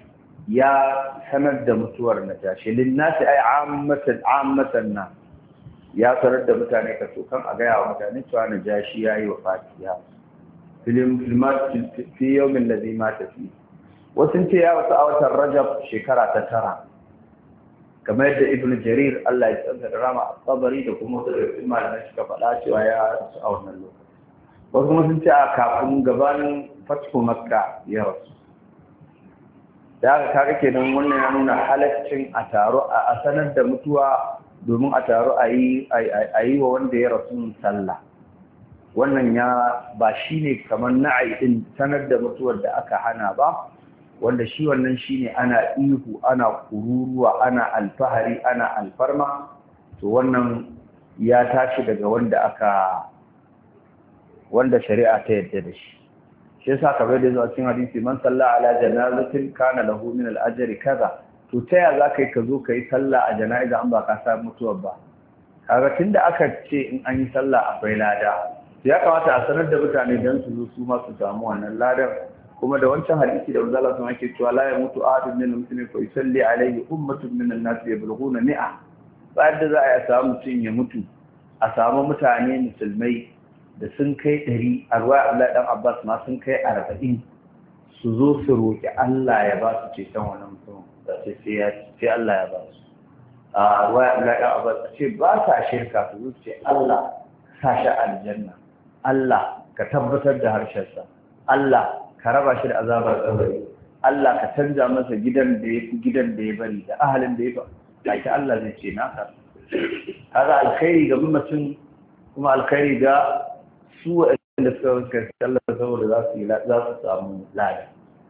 ya sanar da mutuwar najashi linnasi ay ammatan ammatan na ya sanar da mutane ka so kan a gaya wa mutane cewa najashi yayi wafati ya film filmat fi yawmin ladhi mata fi wasu ce ya wasu a watan Rajab shekara ta tara kamar yadda Ibn Jarir Allah ya tsanta da rama at-Tabari da kuma wasu da malamai suka faɗa cewa ya rasu a wannan lokaci wasu kuma sun ce a kafin gabanin fathu Makka ya rasu da haka kaga kenan wannan ya nuna halaccin a taro a sanar da mutuwa domin a taro a yi wa wanda ya rasu sallah wannan ya ba shine kamar na'ai din sanar da mutuwar da aka hana ba wanda shi wannan shine ana ihu ana kururuwa ana alfahari ana alfarma to wannan ya tashi daga wanda aka wanda shari'a ta yadda da shi shi yasa kamar da zuwa cikin hadisi man salla ala janazatin kana lahu min al-ajri kaza to ta ya zaka yi ka zo kai sallah a jana'iza an ba ka sa mutuwar ba kaga tunda aka ce in an yi sallah akwai lada ya kamata a sanar da mutane dan su zo su ma su samu wannan ladan kuma da wancan hadisi da Allah sun ake cewa la yamutu ahadun min al-muslimin fa yusalli alayhi ummatun min an-nas yablughuna mi'a bayan da za a samu mutun ya mutu a samu mutane musulmai da sun kai ɗari a ruwa Abdullahi dan Abbas ma sun kai arba'in su zo su roƙi Allah ya ba su ceton wannan mutum da sai sai Allah ya ba su a ruwa Abdullahi dan Abbas ce ba sa shirka su zo ce Allah sa shi aljanna Allah ka tabbatar da harshensa Allah ka raba shi da azabar kabari Allah ka canza masa gidan da ya fi gidan da ya bari da ahalin da ya ba take Allah zai ce naka kaga alkhairi ga mutum kuma alkhairi ga su waɗanda suka suka Allah saboda za su za su samu lada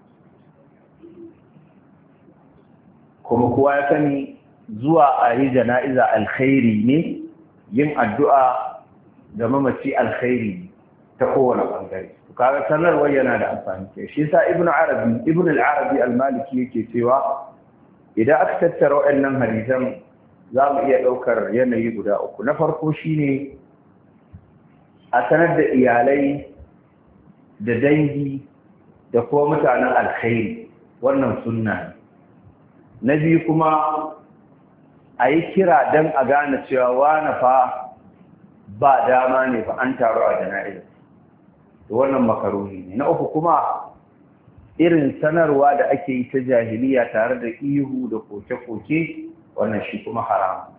kuma kowa ya sani zuwa a yi jana'iza alkhairi ne yin addu'a ga mamaci alkhairi ta kowane bangare kaga sanarwar yana da amfani ke shi yasa ibnu arabi ibnu al-arabi al-maliki yake cewa idan aka tattara waɗannan hadisan za mu iya ɗaukar yanayi guda uku na farko shine a sanar da iyalai da dangi da kuma mutanen alkhairi wannan sunna na biyu kuma a yi kira don a gane cewa wani fa ba dama ne fa an taru a jana'izar wannan makaruni ne na uku kuma irin sanarwa da ake yi ta jahiliya tare da ihu da koke-koke wannan shi kuma haram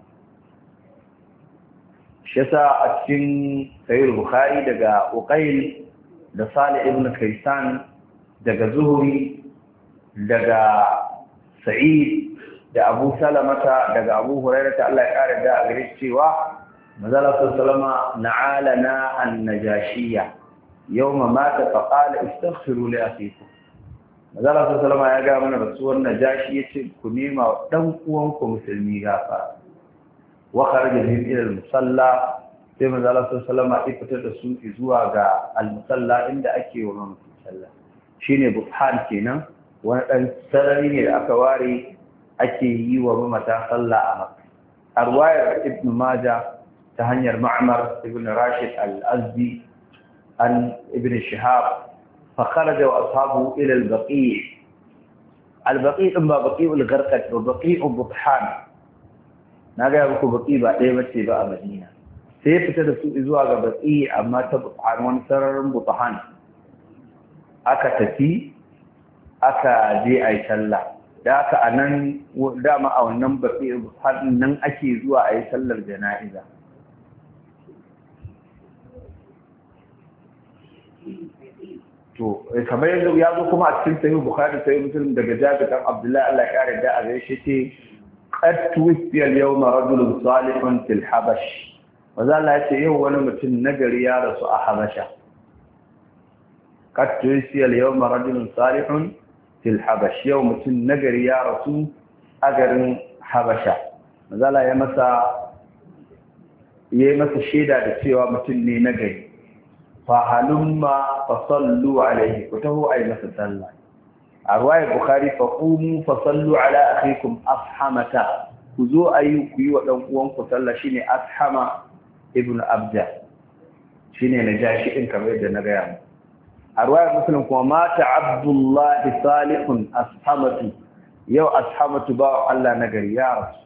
shi yasa a cikin sahih bukhari daga uqayl da salih ibn kaysan daga zuhri daga sa'id da abu salamata daga abu hurairah ta Allah ya kare da a gare cewa manzala sallama na'alana an-najashiyya yawma mata fa qala istaghfiru li akhikum manzala sallama ya ga mana rasuwar najashi yace ku nema dan uwanku musulmi gafara wa kharaja bihim ila al-musalla sai manzala sallama ya fitar da su zuwa ga al-musalla inda ake wa mutum sallah shine buthan kenan wani dan sarari ne da aka ware ake yi wa mamata sallah a Makka arwayar ibn Majah ta hanyar Ma'mar ibn Rashid al-Azdi an ibn Shihab fa kharaja wa ashabu ila al-Baqi' al-Baqi' ba Baqi' al-Gharqad wa Baqi' al-Buthan naga muku Baqi' ba dai bace ba a Madina sai ya fita da su zuwa ga Baqi' amma ta Buthan wani sararin Buthan aka tafi aka je ayi sallah da aka anan dama a wannan Baqi' al-Buthan nan ake zuwa ayi sallar jana'iza to kamar yanzu ya zo kuma a cikin sahih bukhari sahih muslim daga jabir dan abdullahi Allah ya kare da a gaishe ce qad tuwfiya al-yawma rajulun salihun fil habash wanda Allah ya ce yau wani mutum nagari ya rasu a habasha qad tuwfiya al-yawma rajulun salihun fil habash yau mutum nagari ya rasu a garin habasha wanda Allah ya masa yayi masa shaida da cewa mutum ne nagari فهلما فصلوا عليه كتبوا أي مثل الله رواية البخاري فقوموا فصلوا على أخيكم أفحمة كذو أي كيو وانكو صلى شيني أفحم ابن أبجة شيني نجاشي إن كبير نغيام رواية مسلم ومات عبد الله صالح أفحمة yau ashamatu ba Allah nagari ya rasu.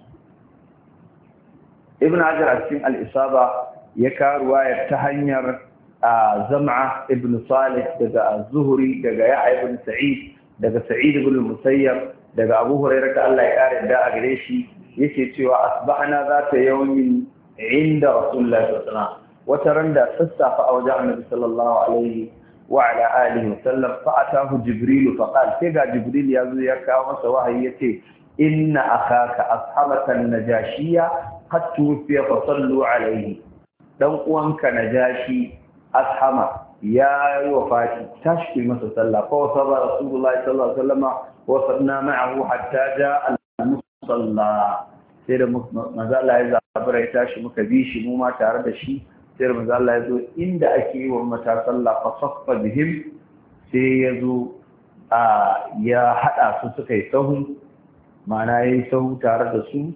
Ibn Hajar a cikin al-Isaba ya karuwa ya ta hanyar Zam'a ibn Salih daga Zuhri daga Yahya ibn Sa'id daga Sa'id ibn Musayyab daga Abu Hurairah da Allah ya kare da a gare shi yake cewa asbahna zata yawmin inda Rasulullahi sallallahu alaihi wasallam wata randa sassafa a wajen Annabi sallallahu alaihi wa ala alihi wasallam fa atahu Jibril fa qala sai ga Jibril ya zo ya kawo masa wahayi yace inna akhaka ashabatan najashiya qad tufiya fa sallu alaihi dan uwanka najashi ashama ya yi wafati tashi masa sallah fa wasaba rasulullahi sallallahu alaihi wasallam wa sadna ma'ahu hatta jaa al-musalla sai da manzo Allah ya zabura ya tashi muka bi shi mu ma tare da shi sai da manzo Allah ya zo inda ake yi wa mata sallah fa saffa bihim sai ya zo a ya hada su suka yi sahu ma'ana yayi sahu tare da su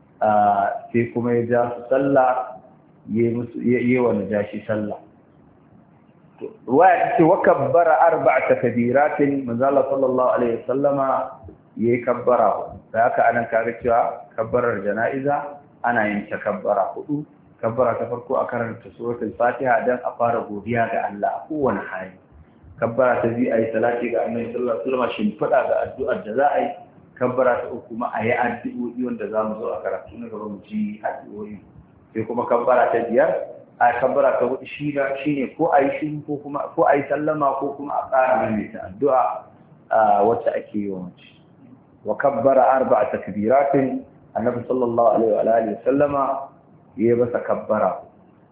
sai kuma ya ja su sallah yayi wa najashi sallah ruwaya ce wa kabbara arba'ata kabiratin manzo Allah sallallahu alaihi wasallama yayi kabbara da haka anan kaga cewa kabbarar jana'iza ana yin takabbara hudu kabbara ta farko a karanta suratul fatiha dan a fara godiya ga Allah a kowane hali kabbara ta biyu ayi salati ga annabi sallallahu alaihi wasallama shin fada ga addu'ar da za a yi kabbara ta uku ma ayi addu'o'i wanda zamu zo a karatu na gaba mu ji addu'o'i sai kuma kabbara ta biyar a kabbara ta hudu shi ne ko a yi shi ko kuma ko a yi sallama ko kuma a ƙara mai ta addu'a wacce ake yi wa mace wa kabbara arba'a takbiratin annabi sallallahu alaihi wa alihi sallama yayi masa kabbara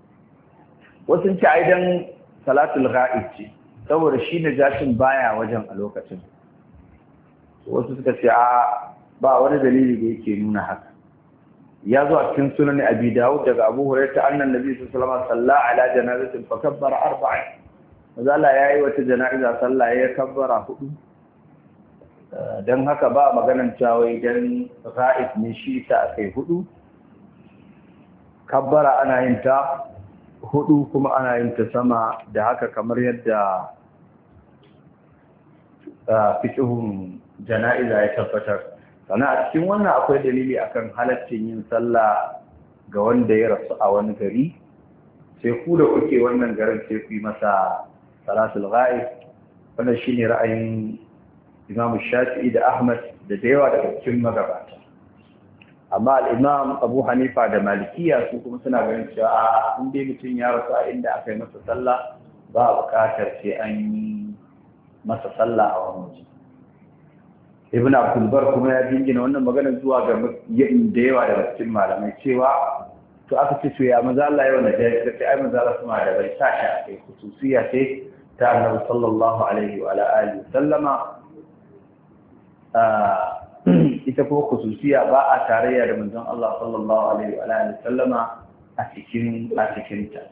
wasu ce ai dan salatul ghaib ce saboda shi ne jashin baya wajen a lokacin wasu suka ce a ba wani dalili da yake nuna haka ya zo a cikin sunan Abi Dawud daga Abu Hurairah annan Nabi sallallahu alaihi wasallam salla ala janazatin fa kabbara arba'a mazala yayi wata jana'iza sallah ya kabbara hudu dan haka ba maganan cewa idan ra'id ne shi ta kai hudu kabbara ana yin ta hudu kuma ana yin ta sama da haka kamar yadda fiqhun jana'iza ya tabbatar sannan a cikin wannan akwai dalili akan halaccin yin sallah ga wanda ya rasu a wani gari sai ku da kuke wannan garin sai ku yi masa salatul ghaib wannan shine ra'ayin Imam Shafi'i da Ahmad da da yawa daga cikin magabata amma al-Imam Abu Hanifa da Malikiya su kuma suna ganin cewa a in dai mutum ya rasu a inda aka yi masa sallah ba buƙatar sai an yi masa sallah a wani waje Ibn Abdul Bar kuma ya jingina wannan magana zuwa ga yin da yawa daga cikin malamai cewa to aka ce to ya maza Allah yau na da sai ai maza Allah kuma da bai sa shi a kai khususiya ce ta Annabi sallallahu alaihi wa alihi sallama ita ko khususiya ba a tarayya da manzon Allah sallallahu alaihi wa alihi sallama a cikin a cikin ta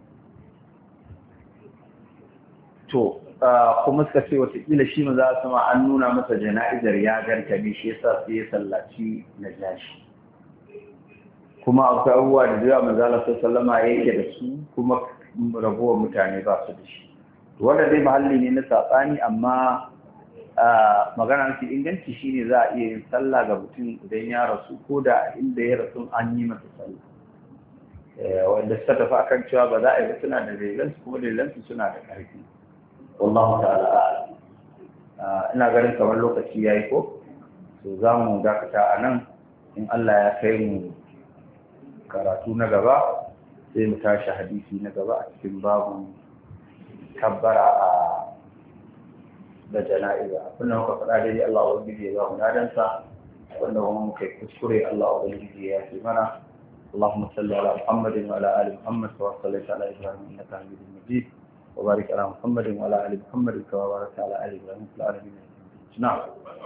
to kuma suka ce watakila shi maza sama an nuna masa jana'izar ya ganta ne shi yasa sai ya sallaci na jashi kuma akwai abubuwa da zuwa manzala sallama yake da su kuma ragowar mutane ba su da shi wanda dai mahalli ne na saɓani amma magana mafi inganci shine za a iya yin sallah ga mutum idan ya rasu ko da inda ya rasu an yi masa sallah wanda suka tafi akan cewa ba za a yi suna da dalilansu kuma dalilansu suna da ƙarfi wallahu ta'ala a'lam ina ganin kamar lokaci yayi ko to zamu dakata anan in Allah ya kai mu karatu na gaba sai mu tashi hadisi na gaba a cikin babu kabbara a da jana'iza kullum ka faɗa dai Allah ubangiji ya ba mu dadansa wanda kuma muka kuskure Allah ubangiji ya yi mana اللهم صل على محمد وعلى ال محمد كما صليت على ابراهيم انك حميد مجيد وبارك على محمد وعلى ال محمد كما باركت على ال ابراهيم في العالمين نعم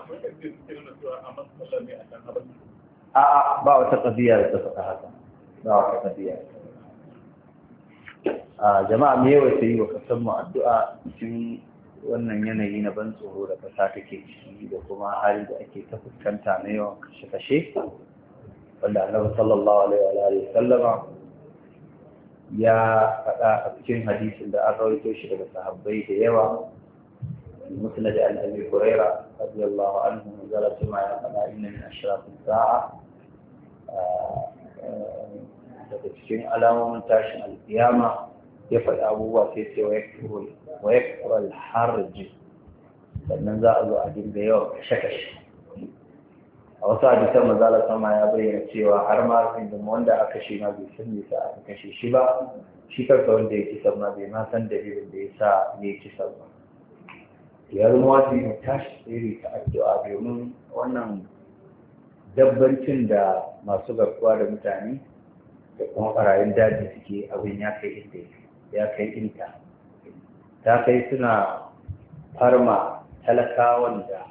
a'a ba wata qadiya da ta faɗa haka ba wata qadiya a jama'a me yawa sai wa kasan mu addu'a cikin wannan yanayi na ban tsoro da kasa take ciki da kuma hali da ake ta fuskanta na yawan kashe-kashe wanda annabi sallallahu alaihi wa alihi sallama ya faɗa a cikin hadisin da aka rawaito shi daga sahabbai da yawa musnad al-abi huraira radiyallahu anhu zala ma ya faɗa inna min ashrafis sa'a daga cikin alamomin tashin alkiyama ya faɗi abubuwa sai ce wa yakfur al-harj sannan za a zo a dinga yawan kashe-kashe a wasu hadisan mazala sama ya bayyana cewa har ma wanda aka kashe ma bai san me sa aka kashe shi ba shi kansa wanda ya kisa ma bai ma san dalilin da ya sa ya kisa ba ya zama wasu yi tashi tsere ta addu'a domin wannan dabbancin da masu garkuwa da mutane da kuma ɓarayin daji suke abin ya kai inda ya kai inta ta kai suna farma talakawan da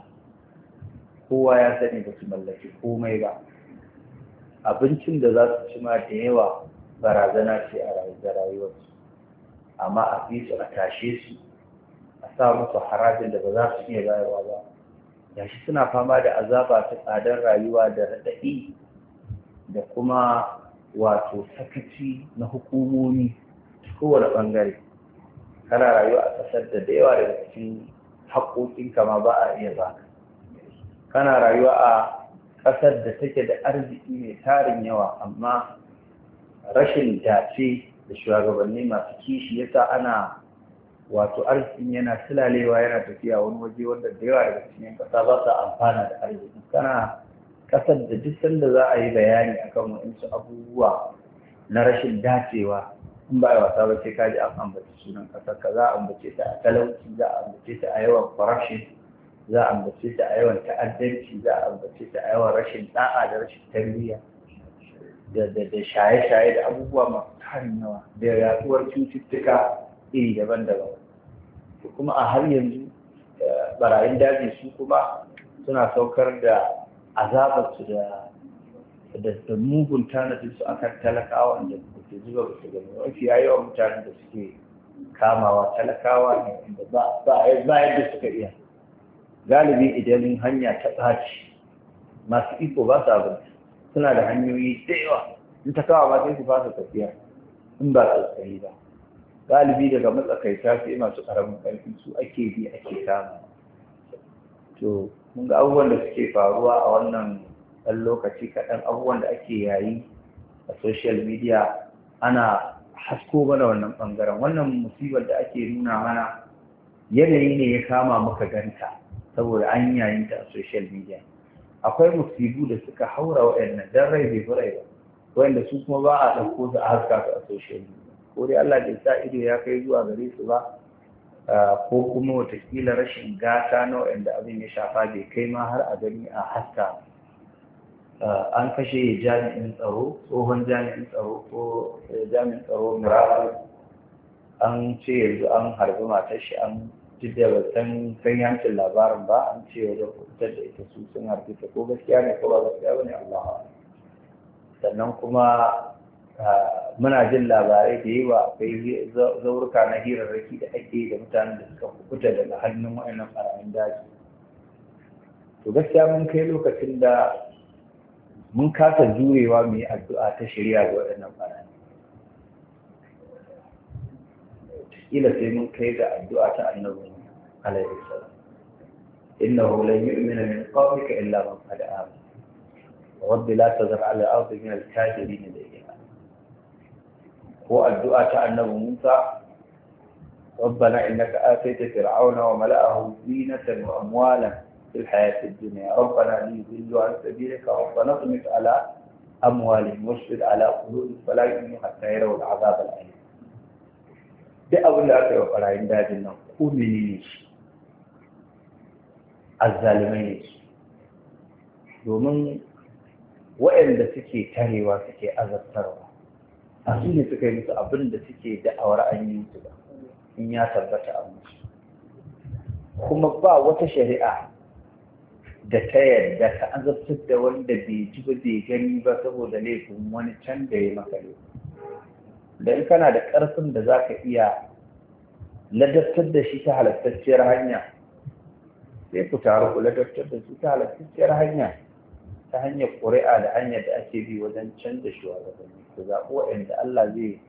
kowa ya sani ba su mallaki komai ba abincin da za su ci ma da yawa barazana ce a rayuwarsu amma a fi su a tashe su a sa musu harajin da ba za su iya bayarwa ba yashi suna fama da azaba ta tsadar rayuwa da raɗaɗi da kuma wato sakaci na hukumomi kowane ɓangare kana rayuwa a ƙasar da da yawa daga cikin haƙoƙinka ma ba a iya baka kana rayuwa a ƙasar da take da arziki mai tarin yawa amma rashin dace da shugabanni masu kishi yasa ana wato arzikin yana silalewa yana tafiya wani waje wanda da yawa daga cikin ƙasa ba sa amfana da arziki kana ƙasar da duk sanda za a yi bayani akan waɗansu abubuwa na rashin dacewa in ba a wasa ba sai ka ji an ambaci sunan ƙasar ka za a ambace ta a talauci za a ambace ta a yawan corruption za a ambace ta a yawan ta'addanci za a ambace ta a yawan rashin da'a da rashin tarbiyya da shaye-shaye da abubuwa masu tarin yawa da yaduwar cututtuka iri daban-daban kuma a har yanzu barayin daji su kuma suna saukar da azabarsu da da mugun tanadin su akan talakawa da ke zuba ba su gani mafi yawan mutanen da suke kamawa talakawa ne inda ba yadda suka iya galibi idan hanya ta ɓaci masu iko ba su abinci suna da hanyoyi da yawa in ta kawo ma sai su fasa tafiya in ba tsatsari ba galibi daga matsakaita sai masu ƙaramin ƙarfi su ake bi ake kama to mun ga abubuwan da suke faruwa a wannan ɗan lokaci kaɗan abubuwan da ake yayi a social media ana hasko mana wannan ɓangaren wannan musibar da ake nuna mana yanayi ne ya kama muka ganta saboda an yayin ta a social media akwai musibu da suka haura waɗannan dan rai bai furai ba wanda su kuma ba a ɗauko su a haska su a social media ko dai Allah bai sa ido ya kai zuwa gare su ba ko kuma watakila rashin gata na waɗanda abin ya shafa bai kai ma har a gani a haska an kashe jami'in tsaro tsohon jami'in tsaro ko jami'in tsaro murafu an ce yanzu an harbi matar shi an jidda ba san san yankin labarin ba an ce wajen kubutar da ita su sun harbi ta ko gaskiya ne ko ba gaskiya ba ne Allah sannan kuma muna jin labarai da yawa akwai zauruka na hirarraki da ake da mutanen da suka kubuta daga hannun wa'annan ɓarayin daji to gaskiya mun kai lokacin da mun kasa jurewa mu yi addu'a ta shirya ga waɗannan ɓarayin kila sai mun kai ga addu'a ta annabi alaihi salam innahu lan yu'mina min qawmika illa man qad amana wa rabbi la tazar ala al-ardi min al-kafirin dayyara ko addu'a ta annabi Musa ربنا إنك آتيت فرعون وملأه زينة وأموالا في الحياة الدنيا ربنا ليضلوا عن سبيلك ربنا اطمس على أموالهم واشدد على قلوبهم فلا يؤمنوا حتى يروا العذاب الأليم duk abin da aka yi wa ɓarayin dajin nan ko mene ne shi azzalimai ne shi domin waɗanda suke tarewa suke azabtarwa a su ne suka yi musu abin da suke da'awar an yi musu ba in ya tabbata a musu kuma ba wata shari'a da ta yarda ta azabtar da wanda bai ji ba bai gani ba saboda laifin wani can da ya maka laifin da in kana da ƙarfin da za ka iya ladabtar da shi ta halattacciyar hanya sai ku taru ku ladabtar da shi ta halattacciyar hanya ta hanyar ƙuri'a da hanyar da ake bi wajen canza shugabanni ku zaɓi waɗanda Allah zai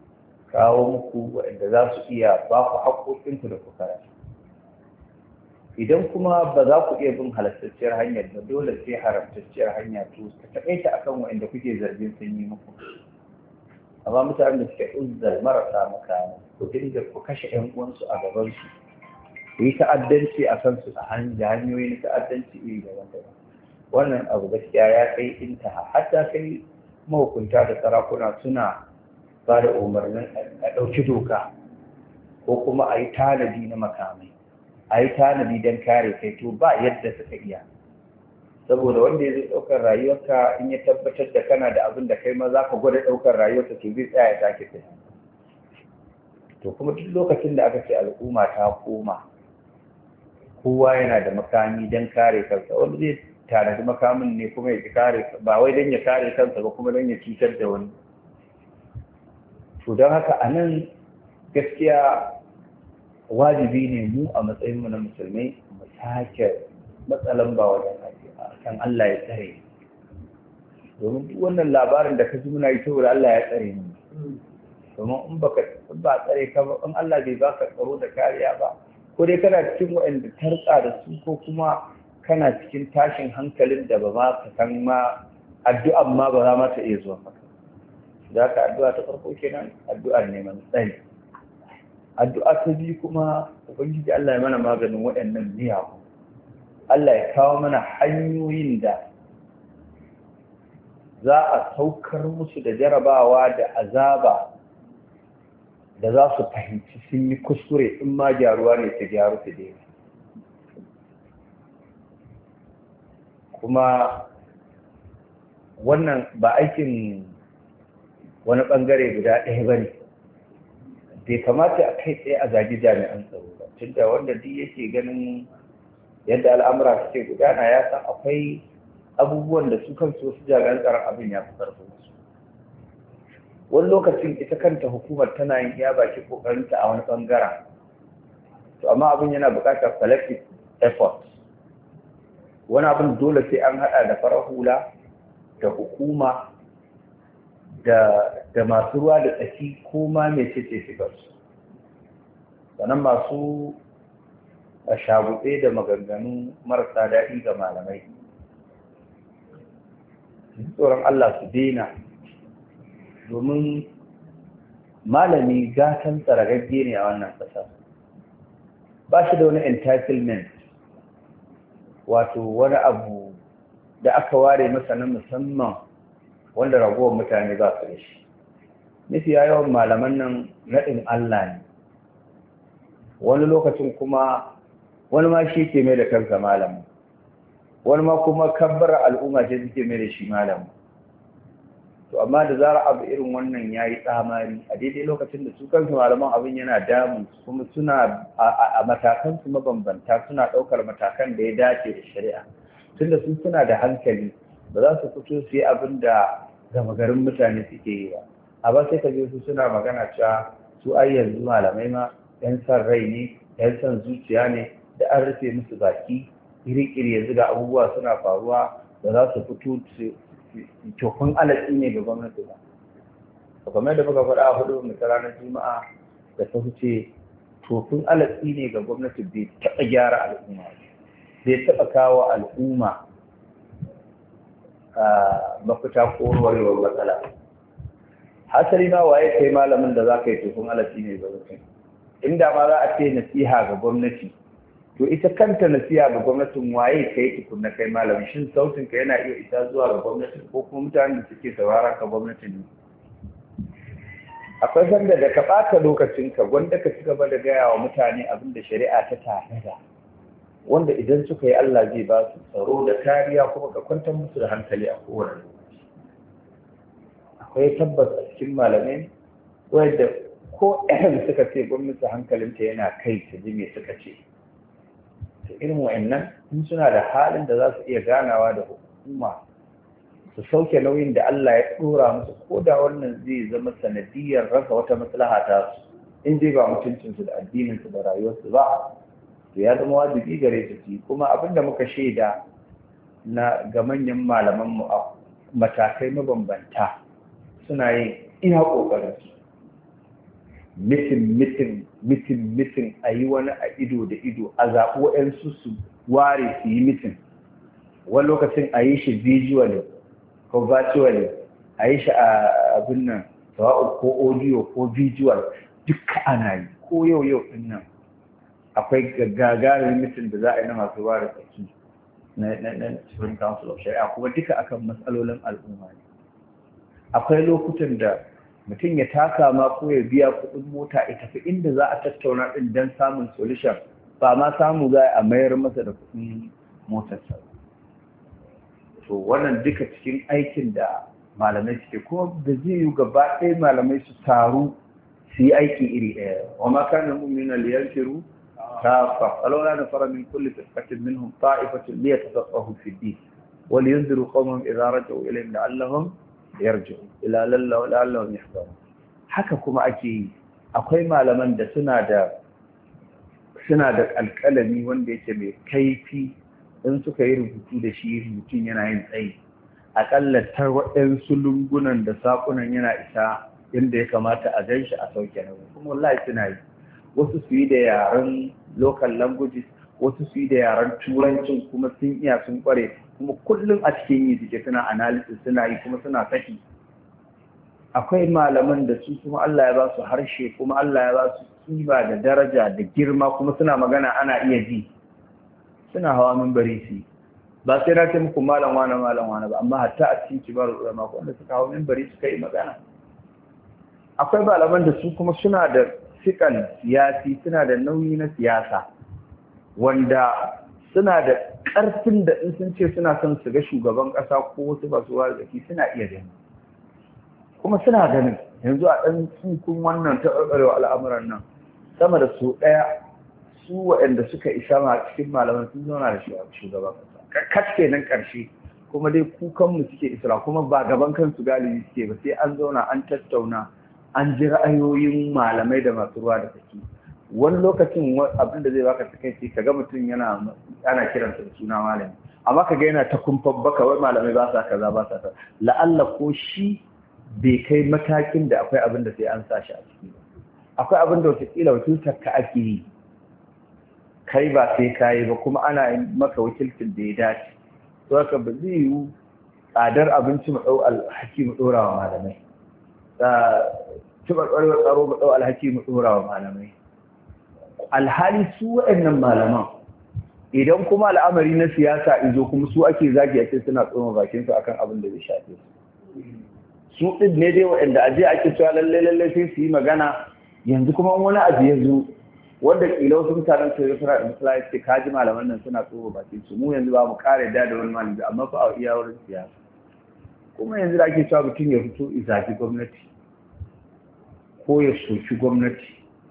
kawo muku waɗanda za su iya ba ku haƙoƙinku da kuka rasa idan kuma ba za ku iya bin halastacciyar hanyar ba dole sai haramtacciyar hanya to ta takaita akan wanda kuke zargin sun yi muku amma mutanen da suke uzzar marasa makana ku dinga ku kashe ƴan uwansu a gaban su ku yi ta'addanci a kansu a hanyoyin ta'addanci iri daban-daban wannan abu gaskiya ya kai intaha hatta kai mahukunta da sarakuna suna ba da umarnin a ɗauki doka ko kuma a yi tanadi na makamai a yi tanadi don kare kai to ba yadda suka iya saboda wanda ya zai ɗaukar rayuwarka in ya tabbatar da kana da abin da kai ma za ka gwada ɗaukar rayuwarka to zai tsaya ya sake tafi to kuma duk lokacin da aka ce al'umma ta koma kowa yana da makami don kare kansa wanda zai tanadi makamin ne kuma ya kare ba wai don ya kare kansa ba kuma don ya cutar da wani to don haka a nan gaskiya wajibi ne mu a matsayinmu na musulmai mu sake matsalan ba wajen addu'a kan Allah ya tsare domin duk wannan labarin da ka ji muna yi saboda Allah ya tsare mu domin in baka ba tsare ka ba in Allah bai baka tsaro da kariya ba ko dai kana cikin waɗanda tarka da su ko kuma kana cikin tashin hankalin da ba ma ka san ma addu'an ma ba za ma ta iya zuwa maka da haka addu'a ta farko kenan addu'ar neman tsari addu'a ta biyu kuma ubangiji Allah ya mana maganin waɗannan miyagu Allah ya kawo mana hanyoyin da za a saukar musu da jarabawa da azaba da za su fahimci sun yi kuskure in ma gyaruwa ne ta gyaru su daina kuma wannan ba aikin wani ɓangare guda ɗaya ba ne bai kamata a kai tsaye a zagi jami'an tsaro ba tunda wanda duk yake ganin yadda al'amura suke gudana ya san akwai abubuwan da su kansu wasu jami'an tsaron abin ya fi karfin su wani lokacin ita kanta hukumar tana yin iya baki kokarinta a wani bangaren to amma abin yana buƙatar collective effort wani abin dole sai an haɗa da farar hula da hukuma da da masu ruwa da tsaki ko ma mai cece shigarsu sannan masu a shagutse da maganganu marasa daɗi ga malamai tsoron Allah su daina domin malami gatan tsaragagge ne a wannan ƙasa ba shi da wani entitlement wato wani abu da aka ware masa na musamman wanda ragowar mutane ba su da shi nufi yawan malaman nan naɗin Allah ne wani lokacin kuma wani ma shi ke mai da kansa malamu wani ma kuma kabbar al'umma ce suke mai da shi malamu to amma da zara abu irin wannan ya yi tsamari a daidai lokacin da su kansu malaman abin yana damun kuma suna a matakansu mabambanta suna ɗaukar matakan da ya dace da shari'a tunda sun suna da hankali ba za su fito su yi abin da gama garin mutane suke yi ba a ba sai ka je su suna magana cewa su ai yanzu malamai ma yan san rai ne yan san zuciya ne da an rufe musu baki iri-iri yanzu ga abubuwa suna faruwa da za su fito su tofin alatsi ne ga gwamnati ba kamar da muka faɗa a hudu mai ranar juma'a da ta wuce tofin alatsi ne ga gwamnati bai taɓa gyara al'umma bai taɓa kawo al'umma a mafita ko warware matsala hasali ma waye kai malamin da za ka yi tofin alatsi ne ga gwamnati inda ma za a ce nasiha ga gwamnati to ita kanta nasiha ga gwamnatin waye kai tukunna kai malamin shin sautin ka yana iya isa zuwa ga gwamnati ko kuma mutanen da suke sauraron ka gwamnati ne akwai sanda da ka ɓata lokacin ka wanda ka ci gaba da gaya wa mutane abin da shari'a ta tanada wanda idan suka yi Allah zai ba su tsaro da kariya kuma ka kwantar musu da hankali a kowane lokaci akwai tabbas a cikin malamai wanda ko ɗayan suka ce gwamnati hankalinta yana kai ta ji me suka ce irin wa'annan in suna da halin da za su iya ganawa da hukuma su sauke nauyin da Allah ya dora musu ko da wannan zai zama sanadiyar rasa wata maslaha ta su in dai ba mutuncinsu da addininsu da rayuwarsu ba to ya zama wajibi gare su ci kuma abinda muka shaida na ga manyan malamanmu a matakai mabambanta suna yin ina kokarin su mitin mitin mitin mitin a yi wani a ido da ido a zaɓi waɗansu su ware su yi mitin wani lokacin a yi shi visually ko virtually a yi shi a abin nan sawa'u ko audio ko visual duka ana yi ko yau yau ɗin nan akwai gagarin mitin da za a yi na masu ware tsaki na Supreme Council of Sharia kuma duka akan matsalolin al'umma ne akwai lokutan da mutum ya taka ma ko ya biya kuɗin mota ya tafi inda za a tattauna ɗin don samun solution ba ma samu za a mayar masa da kuɗin motarsa to wannan duka cikin aikin da malamai suke kuma da zai yi gaba ɗaya malamai su taru su yi aiki iri ɗaya wa ma kana mu'mina liyanfiru kafa alawla nafara min kulli firqatin minhum ta'ifatun liyatafaqahu fi ad-din wa liyunziru qawmahum idha raja'u ilayhim la'allahum yarju ila lalla la'allahum yahdharun haka kuma ake yi akwai malaman da suna da suna da alƙalami wanda yake mai kaifi in suka yi rubutu da shi rubutun yana yin tsayi aƙalla ta waɗansu lungunan da saƙunan yana isa inda ya kamata a gan shi a sauke na kuma wallahi suna yi wasu su yi da yaren local languages wasu su yi da yaren turancin kuma sun iya sun ƙware kuma kullum a cikin yi suke suna analysis suna yi kuma suna saki akwai malaman da su kuma Allah ya ba su harshe kuma Allah ya ba su kiba da daraja da girma kuma suna magana ana iya ji suna hawa minbari su ba sai na ce muku malam wani malam wani ba amma hatta a cikin kibarul ulama ko wanda suka hawa minbari suka yi magana akwai malaman da su kuma suna da fikan siyasi suna da nauyi na siyasa wanda suna da ƙarfin da in sun ce suna son su ga shugaban ƙasa ko wasu ba su zaki suna iya gani kuma suna ganin yanzu a ɗan tsukun wannan ta ɓarɓarewa al'amuran nan sama da su ɗaya su waɗanda suka isa ma cikin malaman sun zauna da shugaban ƙasa kakke nan ƙarshe kuma dai kukanmu suke isra kuma ba gaban kansu galibi suke ba sai an zauna an tattauna an ji ra'ayoyin malamai da masu ruwa da tsaki wani lokacin abin da zai baka takaici kaga mutum yana ana kiransa da suna malami amma kaga yana ta kumfan baka wai malamai ba sa kaza ba sa kaza la'alla ko shi bai kai matakin da akwai abin da sai an sa shi a ciki akwai abin da wata kila wakiltar ka ake yi kai ba sai kayi ba kuma ana maka wakilcin da ya dace to haka ba zai yiwu tsadar abinci mu dau alhaki mu dora wa malamai tuba ƙwarewar tsaro mu ɗau alhaki mu ɗora wa malamai alhali su waɗannan malaman idan kuma al'amari na siyasa izo kuma su ake zagi ake suna tsoma bakinsu akan abin da zai shafe su su ɗin ne dai waɗanda aje ake cewa lalle lalle sai su yi magana yanzu kuma wani abu ya zo wanda ƙila wasu mutanen su yi suna da misala ya ce kaji malaman nan suna tsoma bakinsu mu yanzu ba mu ƙara yadda da wani malami amma fa a iya wurin siyasa kuma yanzu da ake cewa mutum ya fito izaki gwamnati ko ya soki gwamnati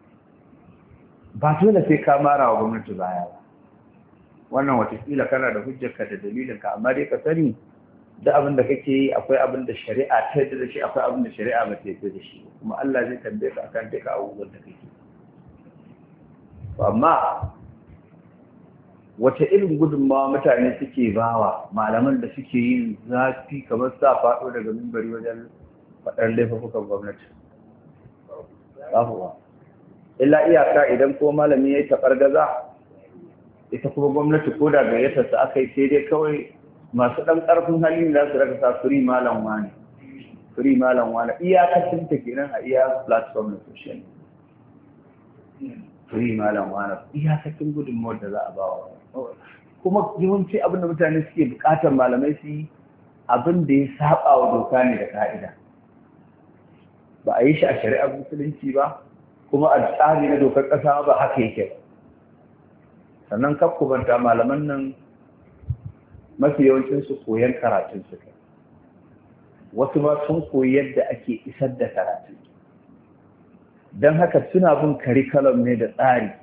ba dole sai ka mara wa gwamnati baya ba wannan watakila kana da hujjarka da dalilinka amma dai ka sani da abin da kake yi akwai abin da shari'a ta yadda da shi akwai abin da shari'a ba ta yadda da shi kuma Allah zai tambaye ka akan duka abubuwan da kake amma wata irin gudunmawa mutane suke bawa malaman da suke yin zafi kamar sa faɗo daga mimbari wajen faɗar laifukan gwamnati babuwa illa iyaka idan ko malami ya yi taɓargaza ita kuma gwamnati ko da gayyatarsa aka yi sai dai kawai masu ɗan ƙarfin hali da su raka sa free malam wani free malam wani iyakacin ta kenan a iya platform na social free malam wani iyakacin gudunmawar da za a ba wa kuma yawanci abinda mutane suke buƙatar malamai su yi abin da ya saba wa doka ne da ka'ida ba a yi shi a shari'ar musulunci ba kuma a tsari na dokar ƙasa ba haka yake ba sannan kakkubanta malaman nan mafi yawancinsu koyon karatun su kai wasu ma sun koyi yadda ake isar da karatu don haka suna bin curriculum ne da tsari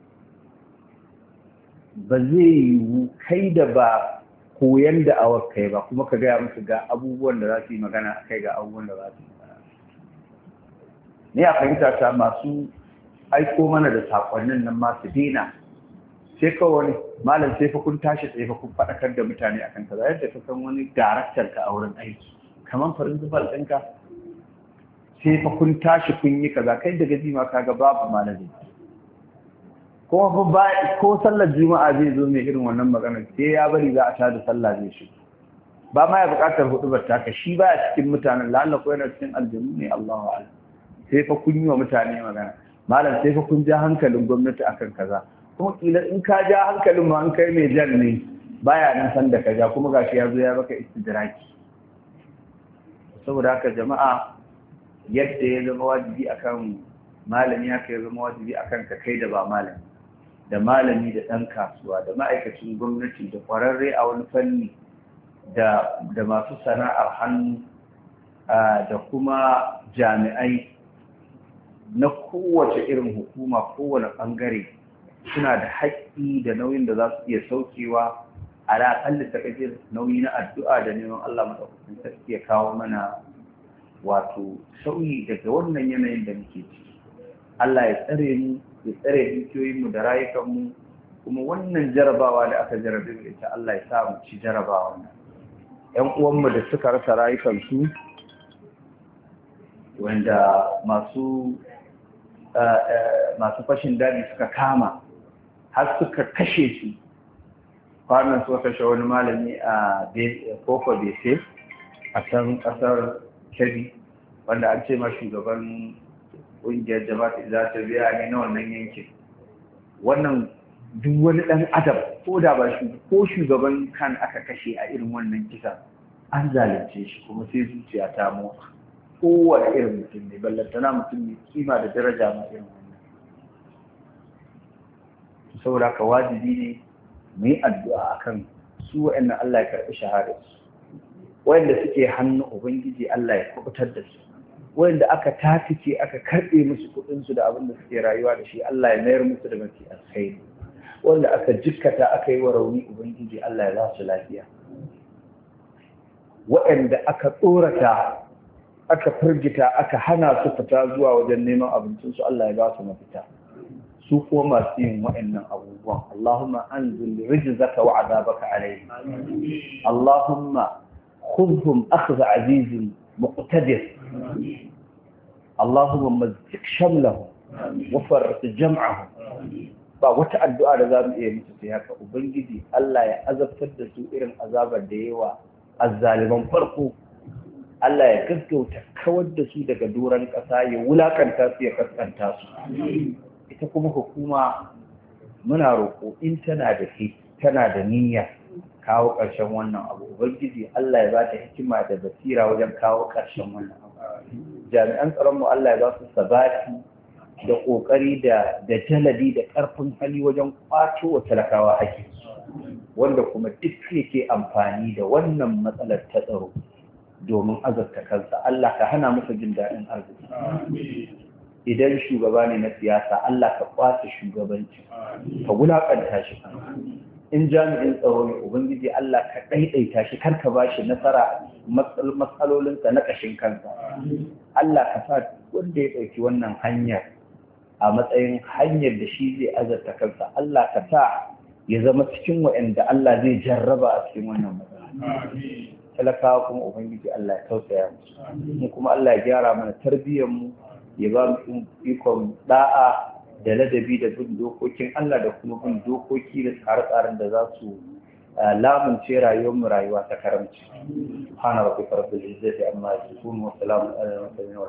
ba zai yiwu kai da ba koyon da awar kai ba kuma ka gaya musu ga abubuwan da za su yi magana a kai ga abubuwan da za su yi magana ne a fahimta ta masu aiko mana da sakonnin nan masu dina sai kawai malam sai fa kun tashi tsaye fa kun faɗakar da mutane akan kaza yadda ka san wani daraktar ka a wurin aiki kamar principal ɗinka sai fa kun tashi kun yi kaza kai daga jima kaga babu malami ko ba ko sallar juma'a zai zo mai irin wannan magana sai ya bari za a sha da sallah zai shi ba ma ya buƙatar hudubar taka shi ba cikin mutanen lalla ko yana cikin aljannu ne Allahu a'lam sai fa kun yi wa mutane magana malam sai fa kun ja hankalin gwamnati akan kaza kuma kila in ka ja hankalin ma an kai mai jan ne baya nan san da ka ja kuma gashi ya zo ya baka istidraki saboda haka jama'a yadda ya zama wajibi akan malami haka ya zama wajibi akan ka kai da ba malami da malami da ɗan kasuwa da ma'aikacin gwamnati da ƙwararre a wani fanni da da masu sana'ar hannu da kuma jami'ai na kowace irin hukuma kowane ɓangare suna da haƙƙi da nauyin da za su iya saukewa a raƙalli ta ƙajir nauyi na addu'a da neman Allah maɗaukakin sarki ya kawo mana wato sauyi daga wannan yanayin da muke ciki Allah ya tsare mu ya tsare dukiyoyinmu da rayukanmu kuma wannan jarabawa da aka jarabe da ita Allah ya sa mu ci jarabawa nan ƴan uwanmu da suka rasa rayukansu wanda masu masu fashin daji suka kama har suka kashe su kwanan su kashe wani malami a kofa bese a can kasar Kebbi wanda an ce ma shugaban ƙungiyar jama'a za ta biya ne na wannan yankin wannan duk wani ɗan adam ko da ba shi ko shugaban kan aka kashe a irin wannan kisa an zalunce shi kuma sai zuciya ta motsa kowane irin mutum ne ballantana mutum ne kima da daraja ma irin wannan saboda ka wajibi ne mu yi addu'a akan su wa'annan Allah ya karɓi shahadarsu wanda suke hannu ubangiji Allah ya kubutar da su wanda aka tafice aka karbe musu kudin su da abin da suke rayuwa da shi Allah ya mayar musu da mafi alkhairi wanda aka jikkata aka yi wa rauni ubangiji Allah ya ba su lafiya wanda aka tsorata aka firgita aka hana su fita zuwa wajen neman abincin su Allah ya ba su mafita su kuma masu yin wa'annan abubuwan Allahumma anzil rijzaka wa azabaka alayhi Allahumma خذهم أخذ عزيز مقتدر اللهم مزق شملهم وفرق جمعهم ba wata addu'a da za mu iya musu sai haka ubangiji Allah ya azabtar da su irin azabar da yawa azzaliman farko Allah ya gaggauta kawar da su daga doron ƙasa ya wulakanta su ya kaskanta su ita kuma hukuma muna roƙo in tana da ke tana da niyya kawo ƙarshen wannan abu ubangiji Allah ya ba ta hikima da basira wajen kawo ƙarshen wannan abu jami'an tsaron mu Allah ya ba su sabati da ƙoƙari da da jaladi da ƙarfin hali wajen ƙwato wa talakawa haƙƙi wanda kuma duk yake amfani da wannan matsalar ta tsaro domin azabta kansa Allah ka hana masa jin daɗin arziki idan shugaba ne na siyasa Allah ka kwace shugabanci ka wulaƙanta shi in jami'in tsaro ne ubangiji Allah ka ɗaiɗaita shi kar ka bashi nasara matsalolinsa na ƙashin kansa Allah ka sa wanda ya ɗauki wannan hanyar a matsayin hanyar da shi zai azarta kansa Allah ka sa ya zama cikin waɗanda Allah zai jarraba a cikin wannan matsala talakawa kuma ubangiji Allah ya tausaya musu mu kuma Allah ya gyara mana tarbiyyar mu ya ba mu ikon da'a da ladabi da bin dokokin Allah da kuma bin dokoki da tsare-tsaren da za su lamunce rayuwarmu rayuwa ta karamci. Subhana rabbika rabbil izzati amma yasifun wa salamun alal mursalin